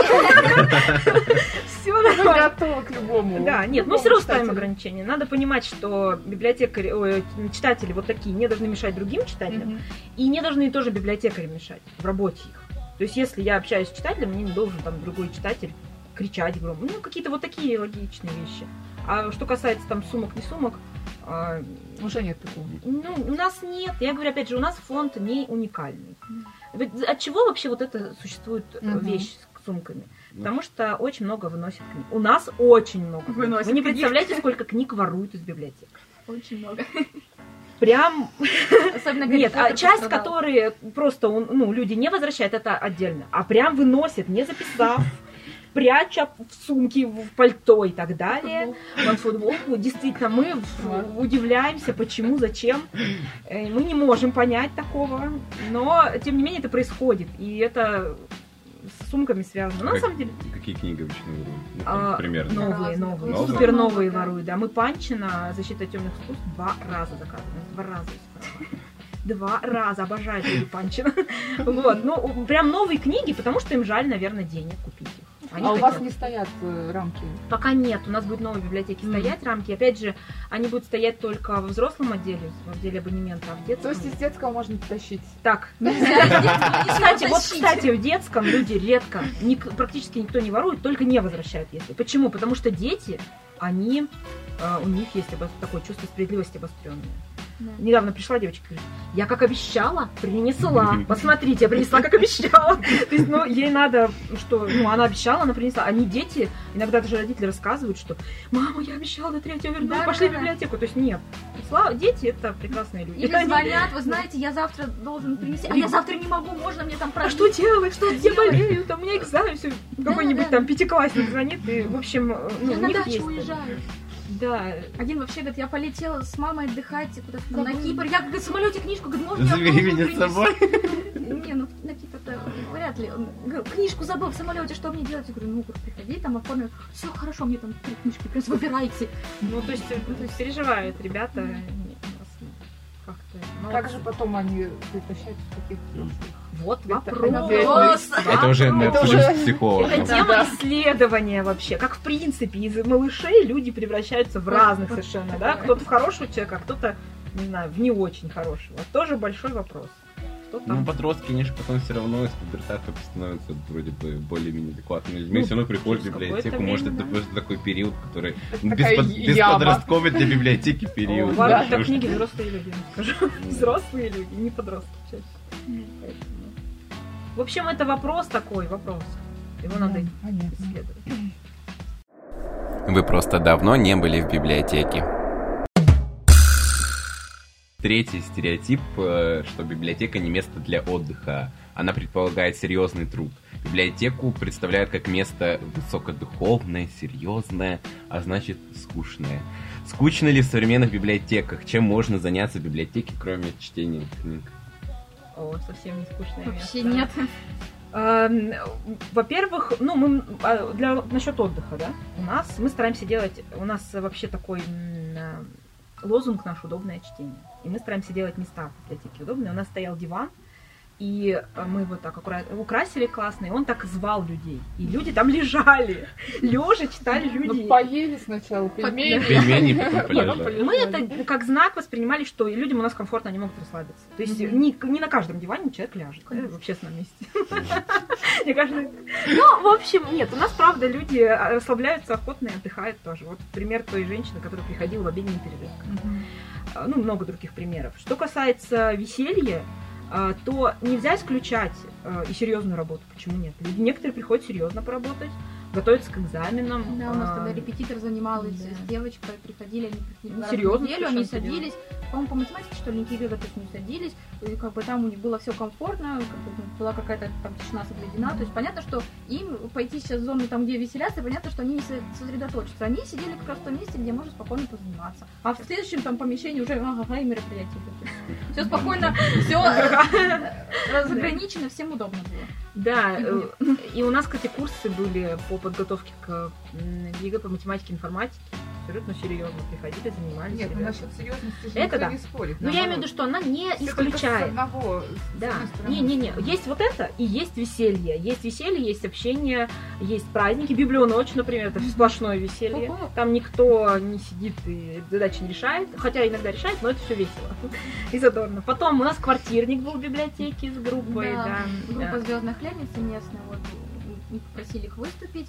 майонез. Все мы нормально. готовы к любому. Да, нет, мы любому все равно ставим читателю. ограничения. Надо понимать, что библиотекари, ой, читатели вот такие не должны мешать другим читателям, Мгм. и не должны тоже библиотекари мешать в работе их. То есть, если я общаюсь с читателем, мне не должен там другой читатель кричать громко. Ну, какие-то вот такие логичные вещи. А что касается там сумок, не сумок, а, Уже нет такого. ну, у нас нет. Я говорю, опять же, у нас фонд не уникальный. Ведь от чего вообще вот это существует э, Мгм. вещь с сумками? Потому что очень много выносят книг. У нас очень много. Выносят Вы не книг. представляете, сколько книг воруют из библиотек. Очень много. прям... Особенно Нет, Гарри а Поттер часть, пострадал. которые просто ну, люди не возвращают, это отдельно, а прям выносят, не записав, пряча в сумки, в пальто и так далее, на футболку. Действительно, мы в- удивляемся, почему, зачем. Э, Мы не можем понять такого, но, тем не менее, это происходит, и это с сумками связано. Но, на Как- самом деле, Какие книги обычно воруют? Ну, там, а, примерно. новые, Разные. новые, Новые? супер новые Новые, да. воруют, да. Мы Панчина, Защита темных искусств, два раза заказываем, два раза искала. Два раза, обожаю Лилию Панчина. Вот, ну, прям новые книги, потому что им жаль, наверное, денег купить их. Они А у хотят. вас не стоят э, рамки? Пока нет, у нас будет в новой библиотеке Мгм. стоять рамки. Опять же, они будут стоять только во взрослом отделе, в отделе абонемента, а в То детском... есть из детского можно тащить? Так, Нельзя кстати, вот, тащить. кстати, в детском люди редко, ник- практически никто не ворует, только не возвращают, если. Почему? Потому что дети, они, э, у них есть обос- такое чувство справедливости обостренное. Да. Недавно пришла девочка, говорит, я как обещала, принесла. Посмотрите, я принесла, как обещала. То есть, ну, ей надо, что, ну, она обещала, она принесла. Они дети, иногда даже родители рассказывают, что мама, я обещала до третьего вернуть, Да, пошли да, в да. библиотеку. То есть, нет. Слава, дети это прекрасные люди. Или Они- звонят, вы знаете, я завтра должен принести, а я завтра не могу, можно мне там А продлить? что делать? Что я делать? болею? Там у меня экзамен, все. Да, Какой-нибудь да. там пятиклассник звонит, и, в общем, э, ну, Я у на них дачу есть. уезжаю. Да. Один вообще говорит, я полетела с мамой отдыхать куда-то там на Кипр. Я говорит, в самолете книжку, говорит, можно я Забери должен меня с принести?» собой. Не, ну на Кипр-то вряд ли. Он говорит, книжку забыл в самолете, что мне делать? Я говорю, ну, говорю, приходи, там оформим. Все хорошо, мне там три книжки, прям выбирайте. Ну, то есть, э, то есть переживают ребята. не- не раз, Как-то. ну, Как же потом они притащают в таких взрослых? Вот Это вопрос. вопрос. Это уже мы Вопрос. обсудим уже- с психологом. Это тема исследования вообще. Как в принципе из малышей люди превращаются в разных совершенно, да? Кто-то в хорошего человека, а кто-то, не знаю, в не очень хорошего. Тоже большой вопрос. Что Ну, там? подростки, они же потом все равно из пубертата становятся вроде бы более-менее адекватными людьми. Ну, все равно приходят в через библиотеку. какое-то Может, время, это да. просто такой период, который Это без, такая под- яма. бесподростковый для библиотеки период. О, да, Ладно, потому это что- книги взрослые люди, я вам скажу. Взрослые люди, не подростки чаще. Поэтому. В общем, это вопрос такой, вопрос. Его надо Да, понятно. исследовать. Вы просто давно не были в библиотеке. Третий стереотип, э, что библиотека не место для отдыха. Она предполагает серьезный труд. Библиотеку представляют как место высокодуховное, серьезное, а значит скучное. Скучно ли в современных библиотеках? Чем можно заняться в библиотеке, кроме чтения книг? О, совсем не скучное Вообще место. нет. Эм, Во-первых, ну, мы а, для насчет отдыха, да, у нас мы стараемся делать, у нас вообще такой м, э, лозунг наш удобное чтение. И мы стараемся делать места в библиотеке удобные. У нас стоял диван, и мы его так аккуратно украсили классно, и он так звал людей. И люди там лежали, лежа читали Ну, людей. поели сначала пельмени. Пельмени, потом Нет, полежали. мы это как знак воспринимали, что и людям у нас комфортно, они могут расслабиться. То есть Мгм. не, не на каждом диване человек ляжет, да, Конечно. в общественном месте. Не каждый- Ну, в общем, нет, у нас, правда, люди расслабляются охотно и отдыхают тоже. Вот пример той женщины, которая приходила в обеденный перерыв. Мгм. А, Ну, много других примеров. Что касается веселья, а, то нельзя исключать а, и серьезную работу. Почему нет? Люди, некоторые приходят серьезно поработать, готовятся к экзаменам. Да, у нас а, тогда репетитор занималась да. с девочкой, приходили, они приходили Ну, два раза в серьезно неделю, они совершенно садились, по-моему, по математике, что ли, Никита готовить не садились, и как бы там у них было все комфортно, как бы, ну, была какая-то там тишина соблюдена, то есть понятно, что им пойти сейчас в зону там, где веселятся, понятно, что они не со- сосредоточатся, они сидели как раз в том месте, где можно спокойно позаниматься, а в следующем там помещении уже ага, и мероприятие. Все спокойно, все разограничено, всем удобно было. Да, э, и у нас, кстати, курсы были по подготовке к м, ЕГЭ по математике и информатике. Абсолютно серьезно приходили, занимались. Нет, ну ребята. насчет серьезности же Это никто да. не спорит. Но я имею в виду, что она не Все только с исключает. одного, с Да, одной стороны. не-не-не, есть вот это и есть веселье. Есть веселье, есть общение, есть праздники. Библионочь, например, это сплошное веселье. Ого. Там никто не сидит и задачи не решает, хотя иногда решает, но это все весело и задорно. Потом у нас квартирник был в библиотеке с группой, Да, да. группа да. «Звездная хлебница» местная, вот, мы попросили их выступить,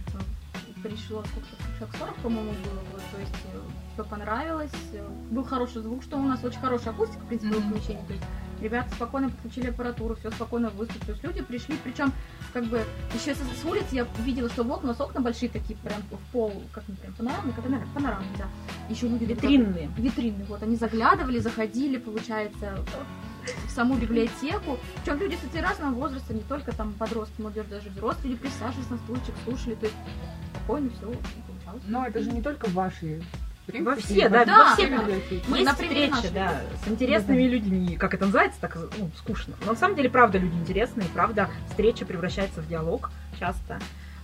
пришло сколько-то, человек сорок, по-моему, было, вот, то есть все понравилось, э, был хороший звук, что у нас очень хорошая акустика, в принципе, в Мгм. помещении, то есть ребята спокойно подключили аппаратуру, все спокойно выступили. То есть люди пришли, причем как бы еще с, с улицы я видела, что в окна, у нас окна большие такие, прям в пол, как мы прям панорамные, как панорамные, панорамные, да. Еще люди Витринные. Вот, витринные, вот, они заглядывали, заходили, получается, в саму библиотеку. Причем люди, кстати, разного возраста, не только там подростки, молодежь, даже взрослые, присаживались на стульчик, слушали, то есть спокойно все получалось. Но это же не только ваши. Во все, да, да, во все да. Мы есть встречи, да, с интересными людьми, как это называется, так, ну, скучно. Но на самом деле, правда, люди интересные, правда, встреча превращается в диалог часто.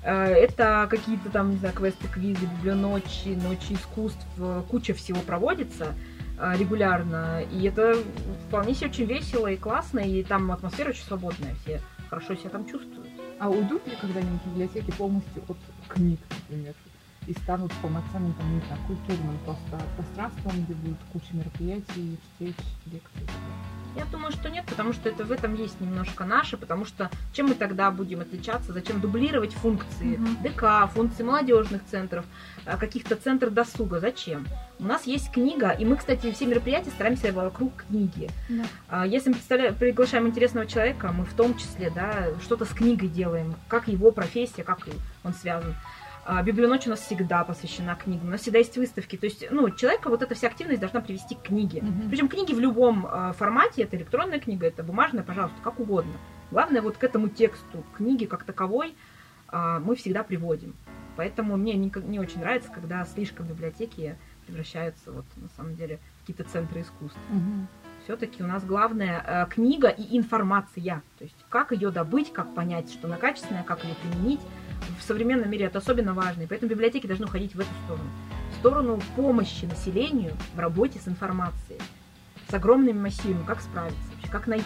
Это какие-то там, не знаю, квесты, квизы, библионочи, ночи искусств, куча всего проводится регулярно, и это вполне себе очень весело и классно, и там атмосфера очень свободная, все хорошо себя там чувствуют. А уйдут ли когда-нибудь библиотеки полностью от книг, например, и станут полноценным, там, не знаю, культурным просто пространством, где будет куча мероприятий, встреч, лекций? Я думаю, что нет, потому что это в этом есть немножко наше, потому что чем мы тогда будем отличаться, зачем дублировать функции Мгм. ДК, функции молодежных центров, а, каких-то центров досуга, зачем? У нас есть книга, и мы, кстати, все мероприятия стараемся вокруг книги. Да. А, Если мы представляем, приглашаем интересного человека, мы в том числе, да, что-то с книгой делаем, как его профессия, как он связан. А, Библионочь у нас всегда посвящена книгам, у нас всегда есть выставки. То есть, ну, человека вот эта вся активность должна привести к книге. Мгм. Причем книги в любом а, формате, это электронная книга, это бумажная, пожалуйста, как угодно. Главное, вот к этому тексту книги как таковой а, мы всегда приводим. Поэтому мне не, не очень нравится, когда слишком библиотеки превращаются, вот, на самом деле, в какие-то центры искусств. Мгм. Все-таки у нас главное э, книга и информация. То есть как ее добыть, как понять, что она качественная, как ее применить. В современном мире это особенно важно, и поэтому библиотеки должны уходить в эту сторону. В сторону помощи населению в работе с информацией. С огромными массивами, как справиться вообще, как найти.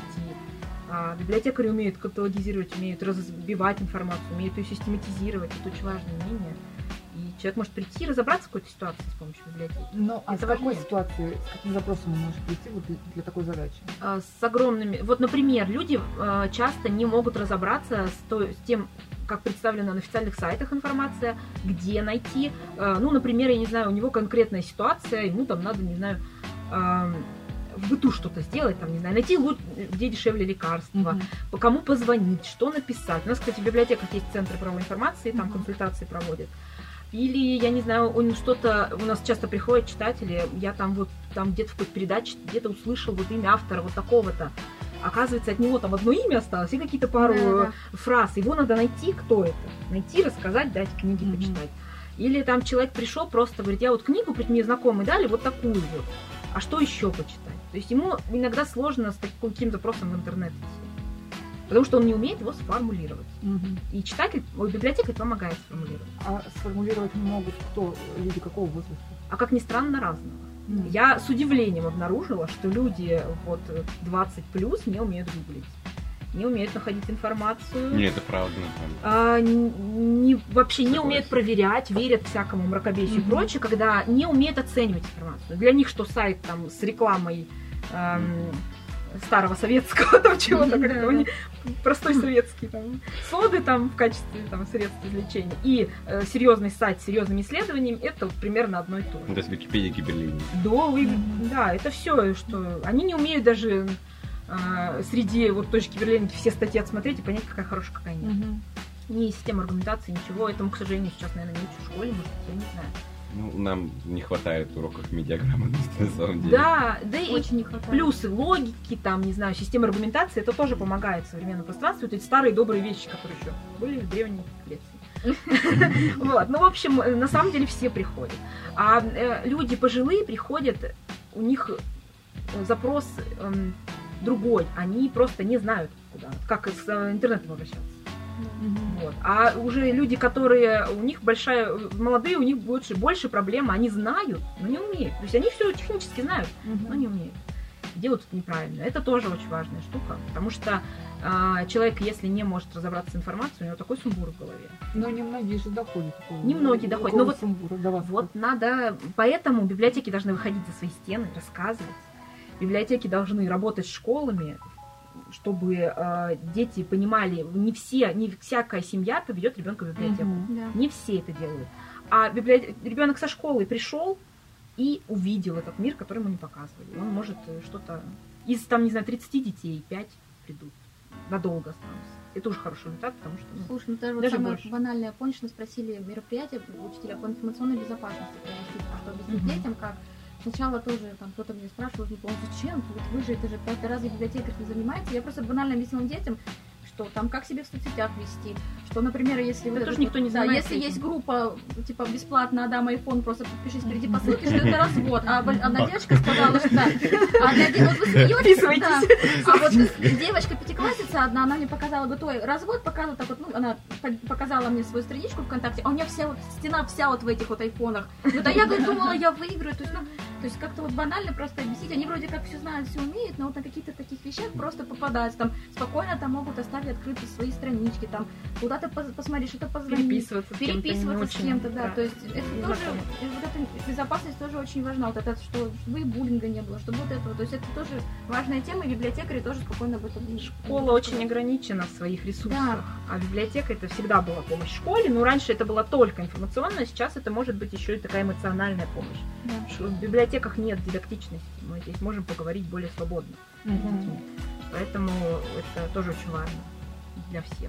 А, библиотекари умеют каталогизировать, умеют разбивать информацию, умеют ее систематизировать. Это очень важное умение. И человек может прийти и разобраться в какой-то ситуации с помощью библиотеки. Ну, а Это в какой важнее. ситуации, с каким запросом он может прийти вот для, для такой задачи? а, с огромными... Вот, например, люди а, часто не могут разобраться с, той, с тем, как представлена на официальных сайтах информация, где найти. А, ну, например, я не знаю, у него конкретная ситуация, ему там надо, не знаю, а, в быту что-то сделать, там, не знаю, найти, лучше, где дешевле лекарства, Мгм. по кому позвонить, что написать. У нас, кстати, в библиотеках есть центры правовой информации, там Мгм. консультации проводят. Или, я не знаю, он что-то, у нас часто приходят читатели, я там вот, там где-то в какой-то передаче, где-то услышал вот имя автора вот такого-то. Оказывается, от него там одно имя осталось и какие-то пару Да-да-да. фраз. Его надо найти, кто это. Найти, рассказать, дать книги Мгм. почитать. Или там человек пришел, просто говорит, я вот книгу, мне знакомые дали, вот такую вот. А что еще почитать? То есть ему иногда сложно с таким запросом в интернет идти. Потому что он не умеет его сформулировать. Мгм. И читатель, ой, библиотекарь помогает сформулировать. А сформулировать не могут кто? Люди какого возраста? А как ни странно, разного. Мгм. Я с удивлением обнаружила, что люди вот двадцать плюс не умеют гуглить, не умеют находить информацию, Не, это правда, на самом деле. а, не, вообще не Согласен. умеют проверять, верят всякому мракобесию и Мгм. прочее, когда не умеют оценивать информацию. Для них что сайт там с рекламой эм, старого советского там чего-то, Да, как-то да. у них простой советский там соды там в качестве там средств излечения и э, серьезный сайт с серьезными исследованиями, это вот примерно одно и то же. То есть Википедия гиберлинии. Да, вы- Мгм. да, это все, что они не умеют даже а, среди вот той же киберленики все статьи отсмотреть и понять, какая хорошая, какая нет. Мгм. Ни система аргументации, ничего. Этому, к сожалению, сейчас, наверное, не учат в школе, может, я не знаю. Ну, нам не хватает уроков медиаграмотности, на самом деле. Да, да и Очень не хватает. плюсы логики, там, не знаю, система аргументации, это тоже помогает в современном пространстве. Вот эти старые добрые вещи, которые еще были в древней Греции. Вот, ну, в общем, на самом деле все приходят. А э, люди пожилые приходят, у них запрос эм, другой, они просто не знают, куда, как с э, интернетом обращаться. Мгм. Вот. А уже люди, которые у них большая, молодые, у них больше, больше проблем, они знают, но не умеют. То есть они все технически знают, Мгм. но не умеют. Делают это неправильно. Это тоже очень важная штука, потому что а, человек, если не может разобраться с информацией, у него такой сумбур в голове. Но немногие же доходят. такого- Немногие доходят. такого Но вот- сумбура до вас. Вот надо, поэтому библиотеки должны выходить за свои стены, рассказывать. Библиотеки должны работать с школами, чтобы э, дети понимали, не все, не всякая семья поведет ребенка в библиотеку. Мгм. Да. Не все это делают. А библиотек... ребенок со школы пришел и увидел этот мир, который ему не показывали. Он может э, что-то из, там, не знаю, тридцати детей пять придут, надолго останутся. Это уже хороший результат, потому что... Ну, слушай, ну даже, даже вот самое больше. Банальное, помнишь, мы спросили мероприятие учителя по информационной безопасности провести, что объяснить mm-hmm. детям, как сначала тоже там кто-то мне спрашивал, не помню, зачем, вот вы же, это же пятый раз библиотекарь не занимаетесь. Я просто банально объяснила детям, что там, как себя в соцсетях вести, что, например, если вы... Это тоже никто не да, знает. Если этим. Есть группа, типа, бесплатно отдам айфон, просто подпишись, впереди по ссылке, что это развод. А одна девочка сказала, что... А одна девочка, да. А вот девочка пятиклассница одна, она мне показала, говорит, ой, развод показывала так вот, ну, она показала мне свою страничку ВКонтакте, а у меня вся вот стена вся вот в этих вот айфонах. Вот, а я, говорит, думала, я выиграю. То есть, ну, то есть как-то вот банально просто объяснить. Они вроде как все знают, все умеют, но вот на каких-то таких вещах просто попадаются. Там спокойно там могут оставить открытые свои странички, там куда-то посмотреть, что-то позвонить. Переписываться с кем-то. Переписываться с кем-то, да. То есть это тоже, вот эта безопасность тоже очень важна. Вот это, что чтобы и буллинга не было, чтобы вот этого. То есть это тоже важная тема, и библиотекари тоже спокойно об этом. Школа очень ограничена в своих ресурсах, да. А библиотека это всегда была помощь в школе, но раньше это была только информационная, сейчас это может быть еще и такая эмоциональная помощь. Да. В библиотеках нет дидактичности, мы здесь можем поговорить более свободно. Угу. Поэтому это тоже очень важно для всех.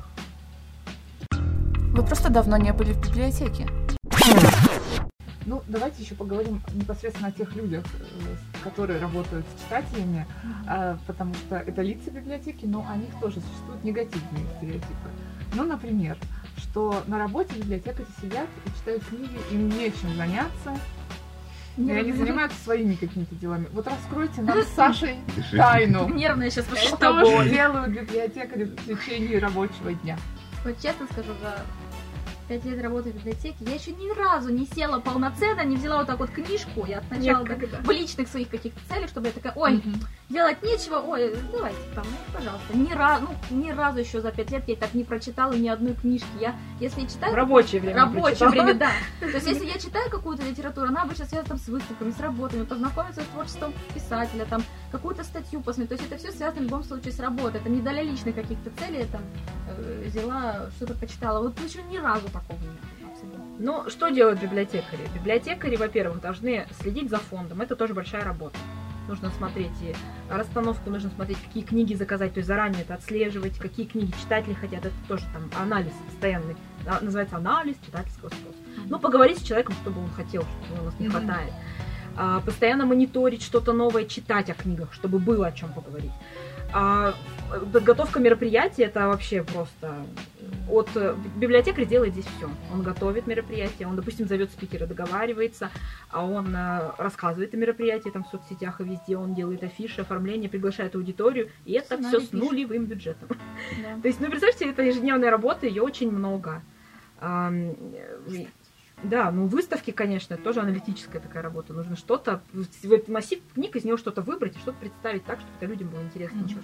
Вы просто давно не были в библиотеке. Ну, давайте еще поговорим непосредственно о тех людях, которые работают с читателями, потому что это лица библиотеки, но о них тоже существуют негативные стереотипы. Ну, например, что на работе библиотекари сидят и читают книги, им нечем заняться, и они занимаются своими какими-то делами. Вот раскройте нам с Сашей тайну. Нервная сейчас пошла. Что же делают библиотекари в течение рабочего дня? Вот честно скажу, за пять лет работы в библиотеке я еще ни разу не села полноценно, не взяла вот так вот книжку, я сначала так, в личных своих каких-то целях, чтобы я такая, ой, mm-hmm. делать нечего, ой, давайте там, ну, пожалуйста. Ни разу, ну, ни разу еще за пять лет я так не прочитала ни одной книжки. Я, если я читаю... В рабочее время. Рабочее время, да. То есть, если я читаю какую-то литературу, она обычно связана там с выставками, с работами, познакомиться с творчеством писателя, там, какую-то статью посмотреть. То есть, это все связано в любом случае с работой. Это не для личных каких-то целей, я там э, взяла, что-то почитала. Вот еще ни разу такого не было. Ну, что делают библиотекари? Библиотекари, во-первых, должны следить за фондом. Это тоже большая работа. Нужно смотреть и расстановку, нужно смотреть, какие книги заказать, то есть заранее это отслеживать, какие книги читатели хотят. Это тоже там анализ постоянный. Называется анализ читательского спроса. Mm-hmm. Ну, поговорить с человеком, чтобы он хотел, что у нас не mm-hmm. хватает. А, постоянно мониторить что-то новое, читать о книгах, чтобы было о чем поговорить. А, подготовка мероприятий это вообще просто... От библиотекарь делает здесь все. Он готовит мероприятие, он, допустим, зовет спикера, договаривается, а он а, рассказывает о мероприятии там в соцсетях и везде, он делает афиши, оформление, приглашает аудиторию, и это все с нулевым бюджетом. Да. То есть, ну, представьте, это ежедневная работа, ее очень много. А, да, ну, выставки, конечно, это тоже аналитическая такая работа. Нужно что-то, в этот массив книг, из него что-то выбрать, что-то представить так, чтобы это людям было интересно. Mm-hmm.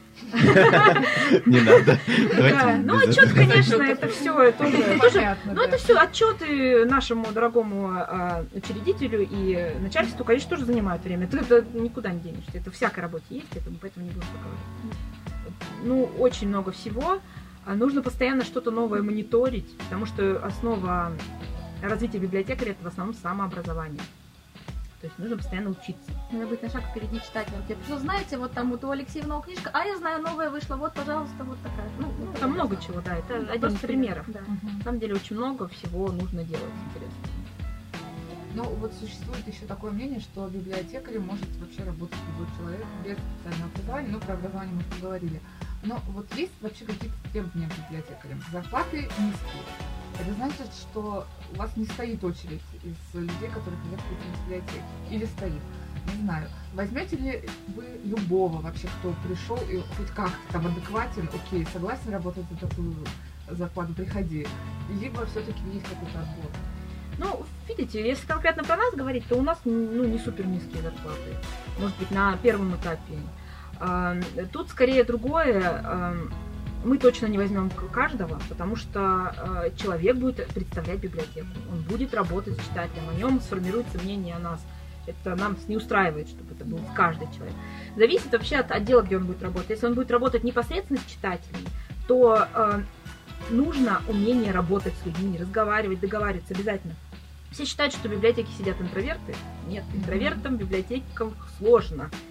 Не надо. Ну, отчет, конечно, это все. Ну, это все отчеты нашему дорогому учредителю и начальству, конечно, тоже занимают время. Это никуда не денешься. Это всякой работе есть, поэтому не будем поговорить. Ну, очень много всего. Нужно постоянно что-то новое мониторить, потому что основа развития библиотекаря это в основном самообразование. То есть нужно постоянно учиться. Надо быть на шаг впереди читателям. Я просто, знаете, вот там вот у Алексеевна книжка, а я знаю, новая вышла, вот, пожалуйста, вот такая. Ну, ну там много чего, да, это ну, один из примеров. Да. Угу. На самом деле очень много всего нужно делать интересно. Ну, вот существует еще такое мнение, что библиотекарем может вообще работать любой человек без специального образования, ну, про образование мы уже говорили. Но вот есть вообще какие-то требования к библиотекарям? Зарплаты низкие. Это значит, что у вас не стоит очередь из людей, которые хотят прийти в библиотеку. Или стоит. Не знаю. Возьмете ли вы любого вообще, кто пришел и хоть как-то там адекватен, окей, согласен работать за такую зарплату, приходи. Либо все-таки есть какой-то отбор. Ну, видите, если конкретно про нас говорить, то у нас ну, не супер низкие зарплаты. Может быть, на первом этапе. Тут скорее другое. Мы точно не возьмем каждого, потому что э, человек будет представлять библиотеку, он будет работать с читателем, о нем сформируется мнение о нас. Это нам не устраивает, чтобы это был каждый человек. Зависит вообще от отдела, где он будет работать. Если он будет работать непосредственно с читателями, то э, нужно умение работать с людьми, разговаривать, договариваться обязательно. Все считают, что в библиотеке сидят интроверты. Нет, интровертам, библиотекам сложно.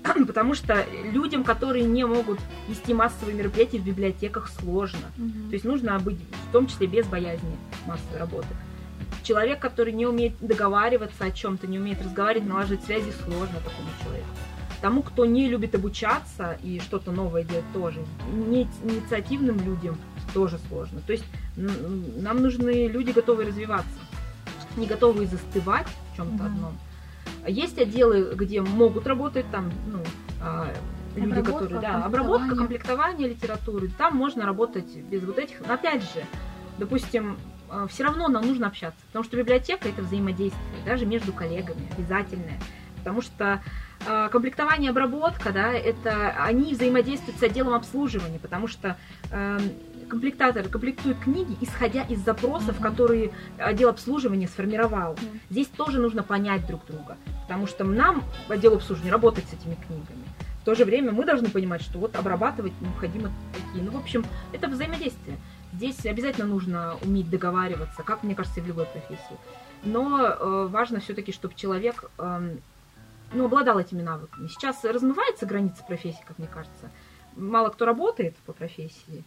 Потому что людям, которые не могут вести массовые мероприятия в библиотеках, сложно. Мгм. То есть нужно быть, в том числе, без боязни массовой работы. Человек, который не умеет договариваться о чем-то, не умеет разговаривать, налаживать связи, сложно такому человеку. Тому, кто не любит обучаться и что-то новое делать, тоже. Не инициативным людям тоже сложно. То есть м, нам нужны люди, готовые развиваться, не готовые застывать в чем-то Мгм. одном. Есть отделы, где могут работать там, ну, а, люди, Обработка, которые, да, обработка, комплектование. комплектование литературы, там можно работать без вот этих, но опять же, допустим, все равно нам нужно общаться, потому что библиотека это взаимодействие, даже между коллегами, обязательное, потому что э, комплектование и обработка, да, это они взаимодействуют с отделом обслуживания, потому что э, комплектаторы комплектуют книги, исходя из запросов, Мгм. которые отдел обслуживания сформировал. Мгм. Здесь тоже нужно понять друг друга, потому что нам, отделу обслуживания, работать с этими книгами. В то же время мы должны понимать, что вот обрабатывать необходимо такие. Ну, в общем, это взаимодействие. Здесь обязательно нужно уметь договариваться, как, мне кажется, и в любой профессии. Но э, важно все-таки, чтобы человек э, ну, обладал этими навыками. Сейчас размывается граница профессии, как мне кажется. Мало кто работает по профессии.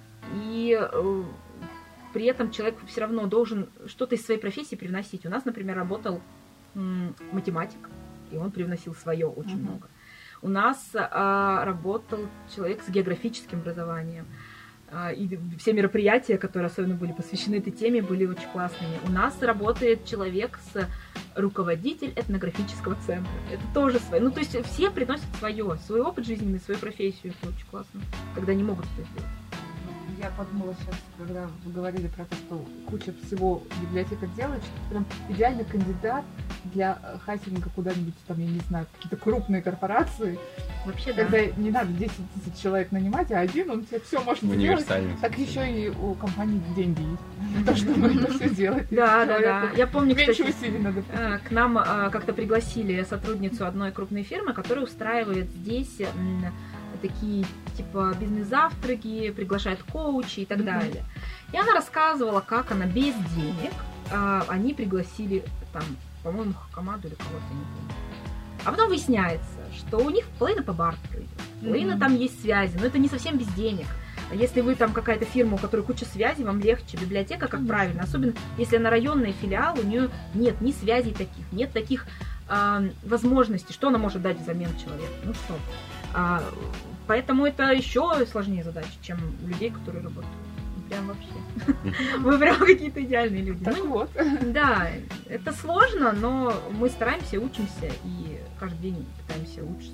И э, при этом человек все равно должен что-то из своей профессии привносить. У нас, например, работал м, математик, и он привносил свое очень Мгм. много. У нас а, работал человек с географическим образованием. А, и все мероприятия, которые особенно были посвящены этой теме, были очень классными. У нас работает человек с руководитель этнографического центра. Это тоже свое. Ну, то есть все приносят свое, свой опыт жизненный, свою профессию. Это очень классно, когда не могут это сделать. Я подумала сейчас, когда вы говорили про то, что куча всего библиотека делает, что прям идеальный кандидат для хакинга куда-нибудь, там, я не знаю, какие-то крупные корпорации, Вообще, да. когда не надо десять тысяч человек нанимать, а один, он тебе все может сделать. Универсальный. Так еще и у компании деньги есть. То, чтобы это все делать. Да, да, да. Я помню, Меньше кстати, усилий надо. э, к нам э, как-то пригласили сотрудницу одной крупной фирмы, которая устраивает здесь м, такие типа бизнес-завтраки, приглашает коучей и так Мгм. далее. И она рассказывала, как она без денег, э, они пригласили там, по-моему, команду или кого-то, я не помню. А потом выясняется, что у них половина по бартеру идет, половина Мгм. там есть связи, но это не совсем без денег. Если вы там какая-то фирма, у которой куча связей, вам легче. Библиотека, как Конечно. правильно, особенно если она районная филиал, у нее нет ни связей таких, нет таких а, возможностей, что она может дать взамен человеку. Ну что? А, поэтому это еще сложнее задача, чем у людей, которые работают. Ну, прям вообще. Вы прям какие-то идеальные люди. Так Ну, вот. да, это сложно, но мы стараемся, учимся и каждый день пытаемся лучше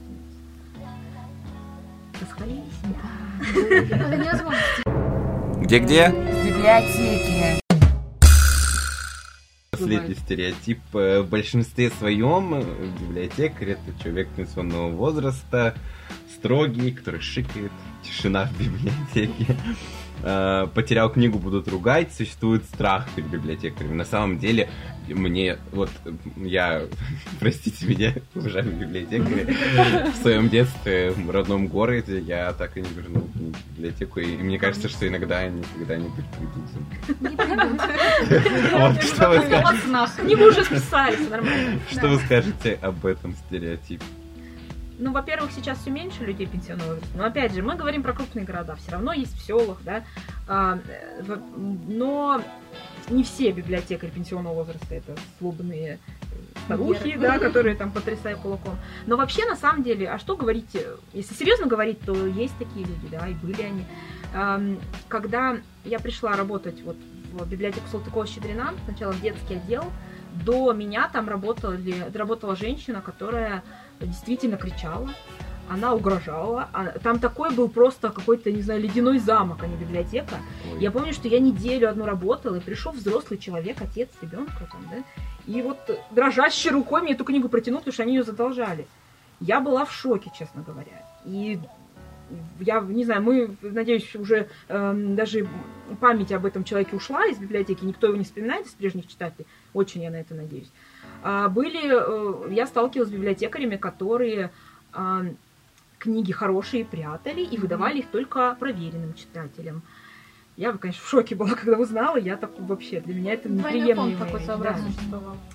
становиться. Расхвалились. Это невозможно. Где-где? В библиотеке. Последний стереотип. э, В большинстве своем э, библиотекарь — это человек пенсионного возраста, строгий, который шикает, тишина в библиотеке. Э, Потерял книгу, будут ругать, существует страх перед библиотекарем. На самом деле, мне, вот, э, я, простите меня, уважаемые библиотекари, в своем детстве, в родном городе, я так и не вернул книгу в библиотеку, и мне кажется, что иногда они когда-нибудь придут. Не придут. Вот что вы скажете? Вот снах. Книгу уже списали, все нормально. Что вы скажете об этом стереотипе? Ну, во-первых, сейчас все меньше людей пенсионного возраста. Но опять же, мы говорим про крупные города. Все равно есть в селах, да. А, э, в- но не все библиотекари пенсионного возраста это злобные э, старухи, Веры. да, которые там потрясают кулаком. Но вообще, на самом деле, а что говорить, э, если серьезно говорить, то есть такие люди, да, и были они. Ам, Когда я пришла работать вот в библиотеку Салтыкова-Щедрина, сначала в детский отдел, до меня там работали, работала женщина, которая действительно кричала, она угрожала. А там такой был просто какой-то, не знаю, ледяной замок, а не библиотека. Ой. Я помню, что я неделю одну работала, и пришел взрослый человек, отец ребенка там, да, и вот дрожащей рукой мне эту книгу протянул, потому что они ее задолжали. Я была в шоке, честно говоря. И я не знаю, мы, надеюсь, уже эм, даже память об этом человеке ушла из библиотеки, никто его не вспоминает из прежних читателей. Очень я на это надеюсь. А, были, э, я сталкивалась с библиотекарями, которые э, книги хорошие прятали и выдавали их только проверенным читателям. Я, конечно, в шоке была, когда узнала, я так вообще, для меня это Двойной неприемлемо. фонд такой Да. своеобразный существовал.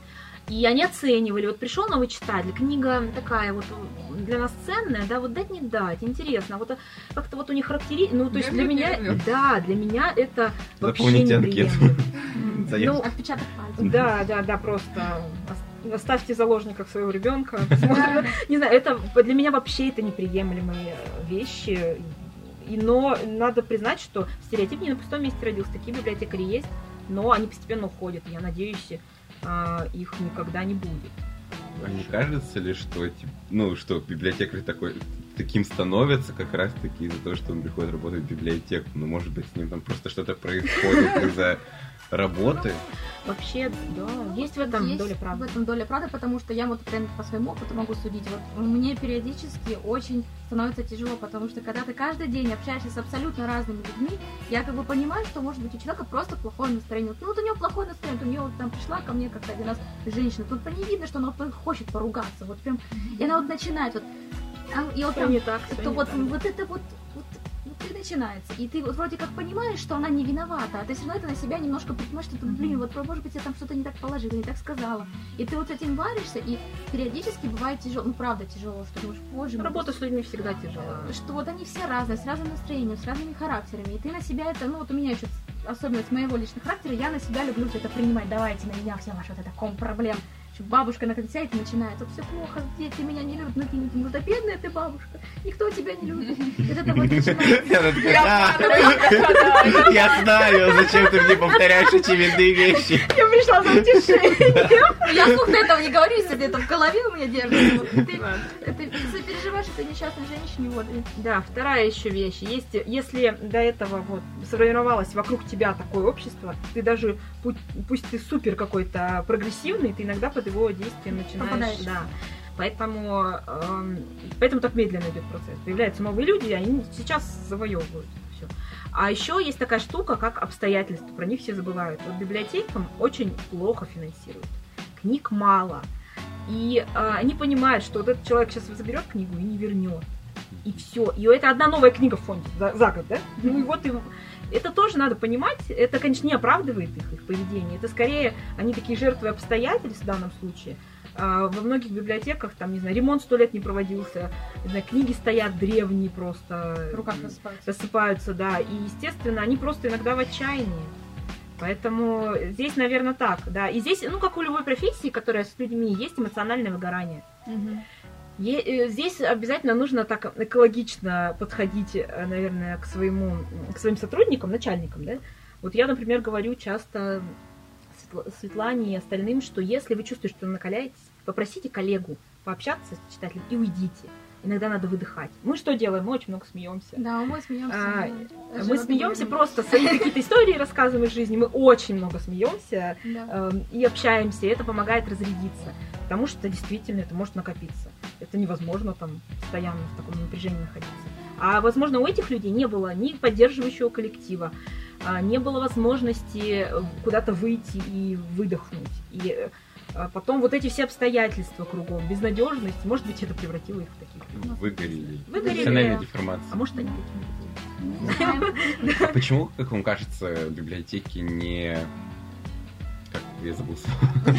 И они оценивали, вот пришел новый читатель, книга такая вот для нас ценная, да, вот дать не дать, интересно, вот как-то вот у них характеристики, ну, то есть для меня, да, для меня это вообще неприемлемо. Ну, отпечаток пальцев. Да, да, да, просто оставьте заложников своего ребенка. Не знаю, это для меня вообще это неприемлемые вещи. И, но надо признать, что стереотип не на пустом месте родился. Такие библиотекари есть, но они постепенно уходят. Я надеюсь, их никогда не будет. А не кажется ли, что, ну, что библиотекарь такой, таким становится как раз таки из-за того, что он приходит работать в библиотеку? Ну, может быть, с ним там просто что-то происходит из-за работы? Вообще, да, есть в этом есть доля правды. в этом доля правды, потому что я вот прям по своему опыту могу судить. Вот мне периодически очень становится тяжело, потому что когда ты каждый день общаешься с абсолютно разными людьми, я как бы понимаю, что может быть у человека просто плохое настроение. Ну вот у него плохое настроение, вот у нее вот там пришла ко мне как-то один раз женщина, тут по ней видно, что она хочет поругаться, вот прям, и она вот начинает вот, и вот прям, не так, то вот, вот это вот, вот и начинается. И ты вот вроде как понимаешь, что она не виновата, а ты все равно это на себя немножко понимаешь, что, блин, вот может быть я там что-то не так положила, не так сказала. И ты вот с этим варишься, и периодически бывает тяжело, ну правда тяжело, что думаешь, боже мой. Работа с людьми всегда тяжела. Что вот они все разные, с разным настроением, с разными характерами, и ты на себя это, ну вот у меня еще особенность моего личного характера, я на себя люблю все это принимать, давайте на меня все ваши вот это ком проблем. Бабушка на сядет и начинает, вот все плохо, дети меня не любят, накинуть, ну да бедная ты бабушка, никто тебя не любит. И это вот начинается. Я знаю, зачем ты мне повторяешь очевидные вещи. Я пришла за утешением. Я вслух этого не говорю, если это в голове у меня держится. Ты сопереживаешь этой несчастной женщине, вот. Да, вторая еще вещь. Есть, если до этого вот сформировалось вокруг тебя такое общество, ты даже, пусть, пусть ты супер какой-то прогрессивный, ты иногда под его действием начинаешь... Попадаешь. Да. Поэтому, э, поэтому так медленно идет процесс. Появляются новые люди, и они сейчас завоевывают все. А еще есть такая штука, как обстоятельства. Про них все забывают. Вот библиотекам очень плохо финансируют. Книг мало. И э, они понимают, что вот этот человек сейчас заберет книгу и не вернет. И все. И это одна новая книга в фонде за, за год, да? Ну и вот и... Это тоже надо понимать. Это, конечно, не оправдывает их, их поведение. Это скорее, они такие жертвы обстоятельств в данном случае. А во многих библиотеках, там, не знаю, ремонт сто лет не проводился, не знаю, книги стоят древние просто. В руках рассыпаются. Рассыпаются, да. И, естественно, они просто иногда в отчаянии. Поэтому здесь, наверное, так, да. И здесь, ну, как у любой профессии, которая с людьми, есть эмоциональное выгорание. Угу. Здесь обязательно нужно так экологично подходить, наверное, к своему, к своим сотрудникам, начальникам, да. Вот я, например, говорю часто Светлане и остальным, что если вы чувствуете, что накаляетесь, попросите коллегу пообщаться с читателем и уйдите. Иногда надо выдыхать. Мы что делаем? Мы очень много смеемся. Да, мы смеемся. А, мы смеемся просто, свои какие-то истории рассказываем из жизни. Мы очень много смеемся, да. э, и общаемся. И это помогает разрядиться. Потому что действительно это может накопиться. Это невозможно там постоянно в таком напряжении находиться. А возможно, у этих людей не было ни поддерживающего коллектива, не было возможности куда-то выйти и выдохнуть. И потом вот эти все обстоятельства кругом, безнадежность, может быть, это превратило их в таких. Выгорели. Выгорели. Эмоциональная деформация. А может, они такие. Почему, как вам кажется, библиотеки не... Как я забыл слово.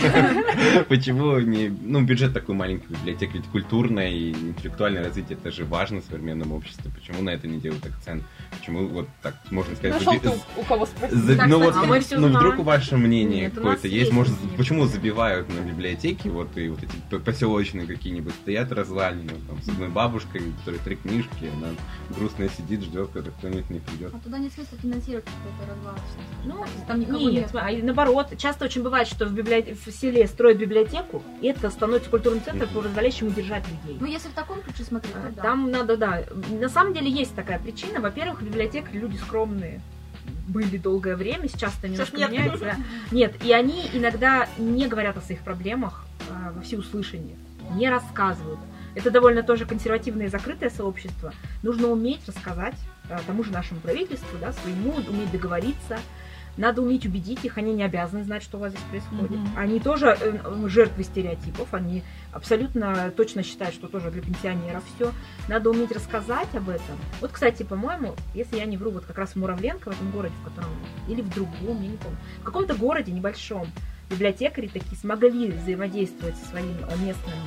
Почему не... Ну, бюджет такой маленький библиотек, ведь культурное и интеллектуальное развитие, это же важно в современном обществе. Почему на это не делают акцент? Почему вот так, можно сказать... Нашел ты у кого спросить. Ну, вот, ну, вдруг ваше мнение какое-то есть, может, почему забивают на библиотеки, вот, и вот эти поселочные какие-нибудь стоят развалины, там, с одной бабушкой, у которой три книжки, она грустная сидит, ждет, когда кто-нибудь не придет. А туда нет смысла финансировать какой-то развал. Ну, там никого нет, нет. А наоборот, часто очень бывает, что в, библиотеке, в селе строят библиотеку, и это становится культурным центром, mm-hmm. позволяющим удержать людей. Ну, если в таком ключе смотреть, то да. Там надо, да. На самом деле есть такая причина. Во-первых, в библиотеках люди скромные были долгое время, сейчас это немножко нет. меняется. Нет, и они иногда не говорят о своих проблемах а, во всеуслышание, не рассказывают. Это довольно тоже консервативное и закрытое сообщество. Нужно уметь рассказать а, тому же нашему правительству, да, своему, уметь договориться. Надо уметь убедить их, они не обязаны знать, что у вас здесь происходит. Mm-hmm. Они тоже э, жертвы стереотипов, они абсолютно точно считают, что тоже для пенсионеров все. Надо уметь рассказать об этом. Вот, кстати, по-моему, если я не вру, вот как раз в Муравленко, в этом городе, в котором, или в другом, я не помню, в каком-то городе небольшом, библиотекари такие смогли взаимодействовать со своим местным,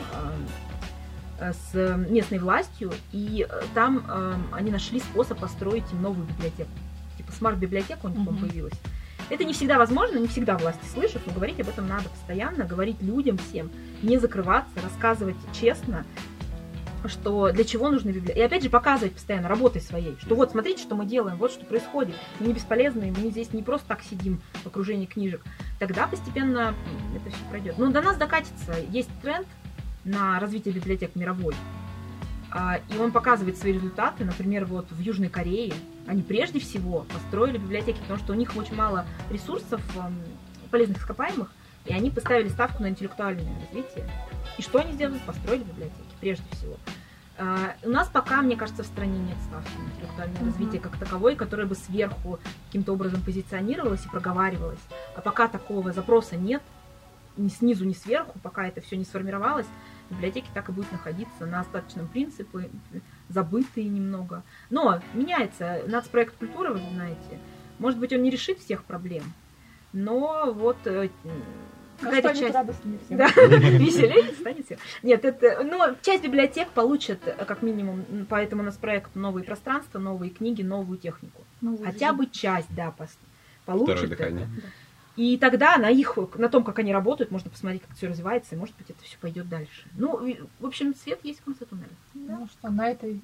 с местной властью, и там они нашли способ построить им новую библиотеку. Типа смарт-библиотека у них mm-hmm. появилась. Это не всегда возможно, не всегда власти слышат, но говорить об этом надо постоянно, говорить людям всем, не закрываться, рассказывать честно, что для чего нужны библиотеки. И опять же показывать постоянно работой своей, что вот смотрите, что мы делаем, вот что происходит. Мы не бесполезные, мы здесь не просто так сидим в окружении книжек. Тогда постепенно это все пройдет. Но до нас докатится. Есть тренд на развитие библиотек мировой. И он показывает свои результаты. Например, вот в Южной Корее они прежде всего построили библиотеки, потому что у них очень мало ресурсов, полезных ископаемых, и они поставили ставку на интеллектуальное развитие. И что они сделали? Построили библиотеки, прежде всего. У нас пока, мне кажется, в стране нет ставки на интеллектуальное mm-hmm. развитие как таковой, которое бы сверху каким-то образом позиционировалось и проговаривалось. А пока такого запроса нет, ни снизу, ни сверху, пока это все не сформировалось, библиотеки так и будут находиться на остаточном принципе, забытые немного. Но меняется нацпроект культуры, вы знаете. Может быть, он не решит всех проблем, но вот какая-то часть... Да, веселее станет всем. Нет, это... Но часть библиотек получит, как минимум, по этому нацпроекту новые пространства, новые книги, новую технику. Новую Хотя жизнь. бы часть, да, получит это. И тогда на их, на том, как они работают, можно посмотреть, как все развивается, и, может быть, это все пойдет дальше. Ну, и, в общем, свет есть в конце туннеля. Да. Ну что, на этой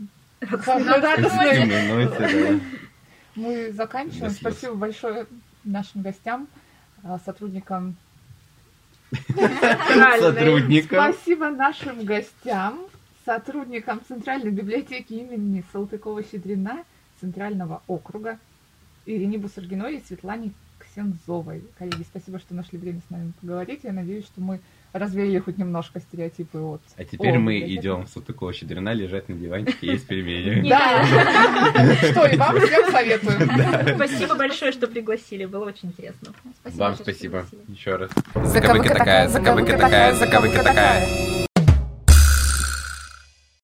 мы заканчиваем. Спасибо большое нашим гостям, сотрудникам. Сотрудникам. Спасибо нашим гостям, сотрудникам Центральной библиотеки имени Салтыкова-Щедрина Центрального округа Ирине Бусургиной и Светлане Ксензовой. Коллеги, спасибо, что нашли время с нами поговорить. Я надеюсь, что мы развеяли хоть немножко стереотипы от... А теперь мы идем в Салтыкова-Щедрина лежать на диванчике, есть пельмени. Да. Что, и вам всем советую. Спасибо большое, что пригласили. Было очень интересно. Вам спасибо. Еще раз. Заковыка такая, заковыка такая, заковыка такая.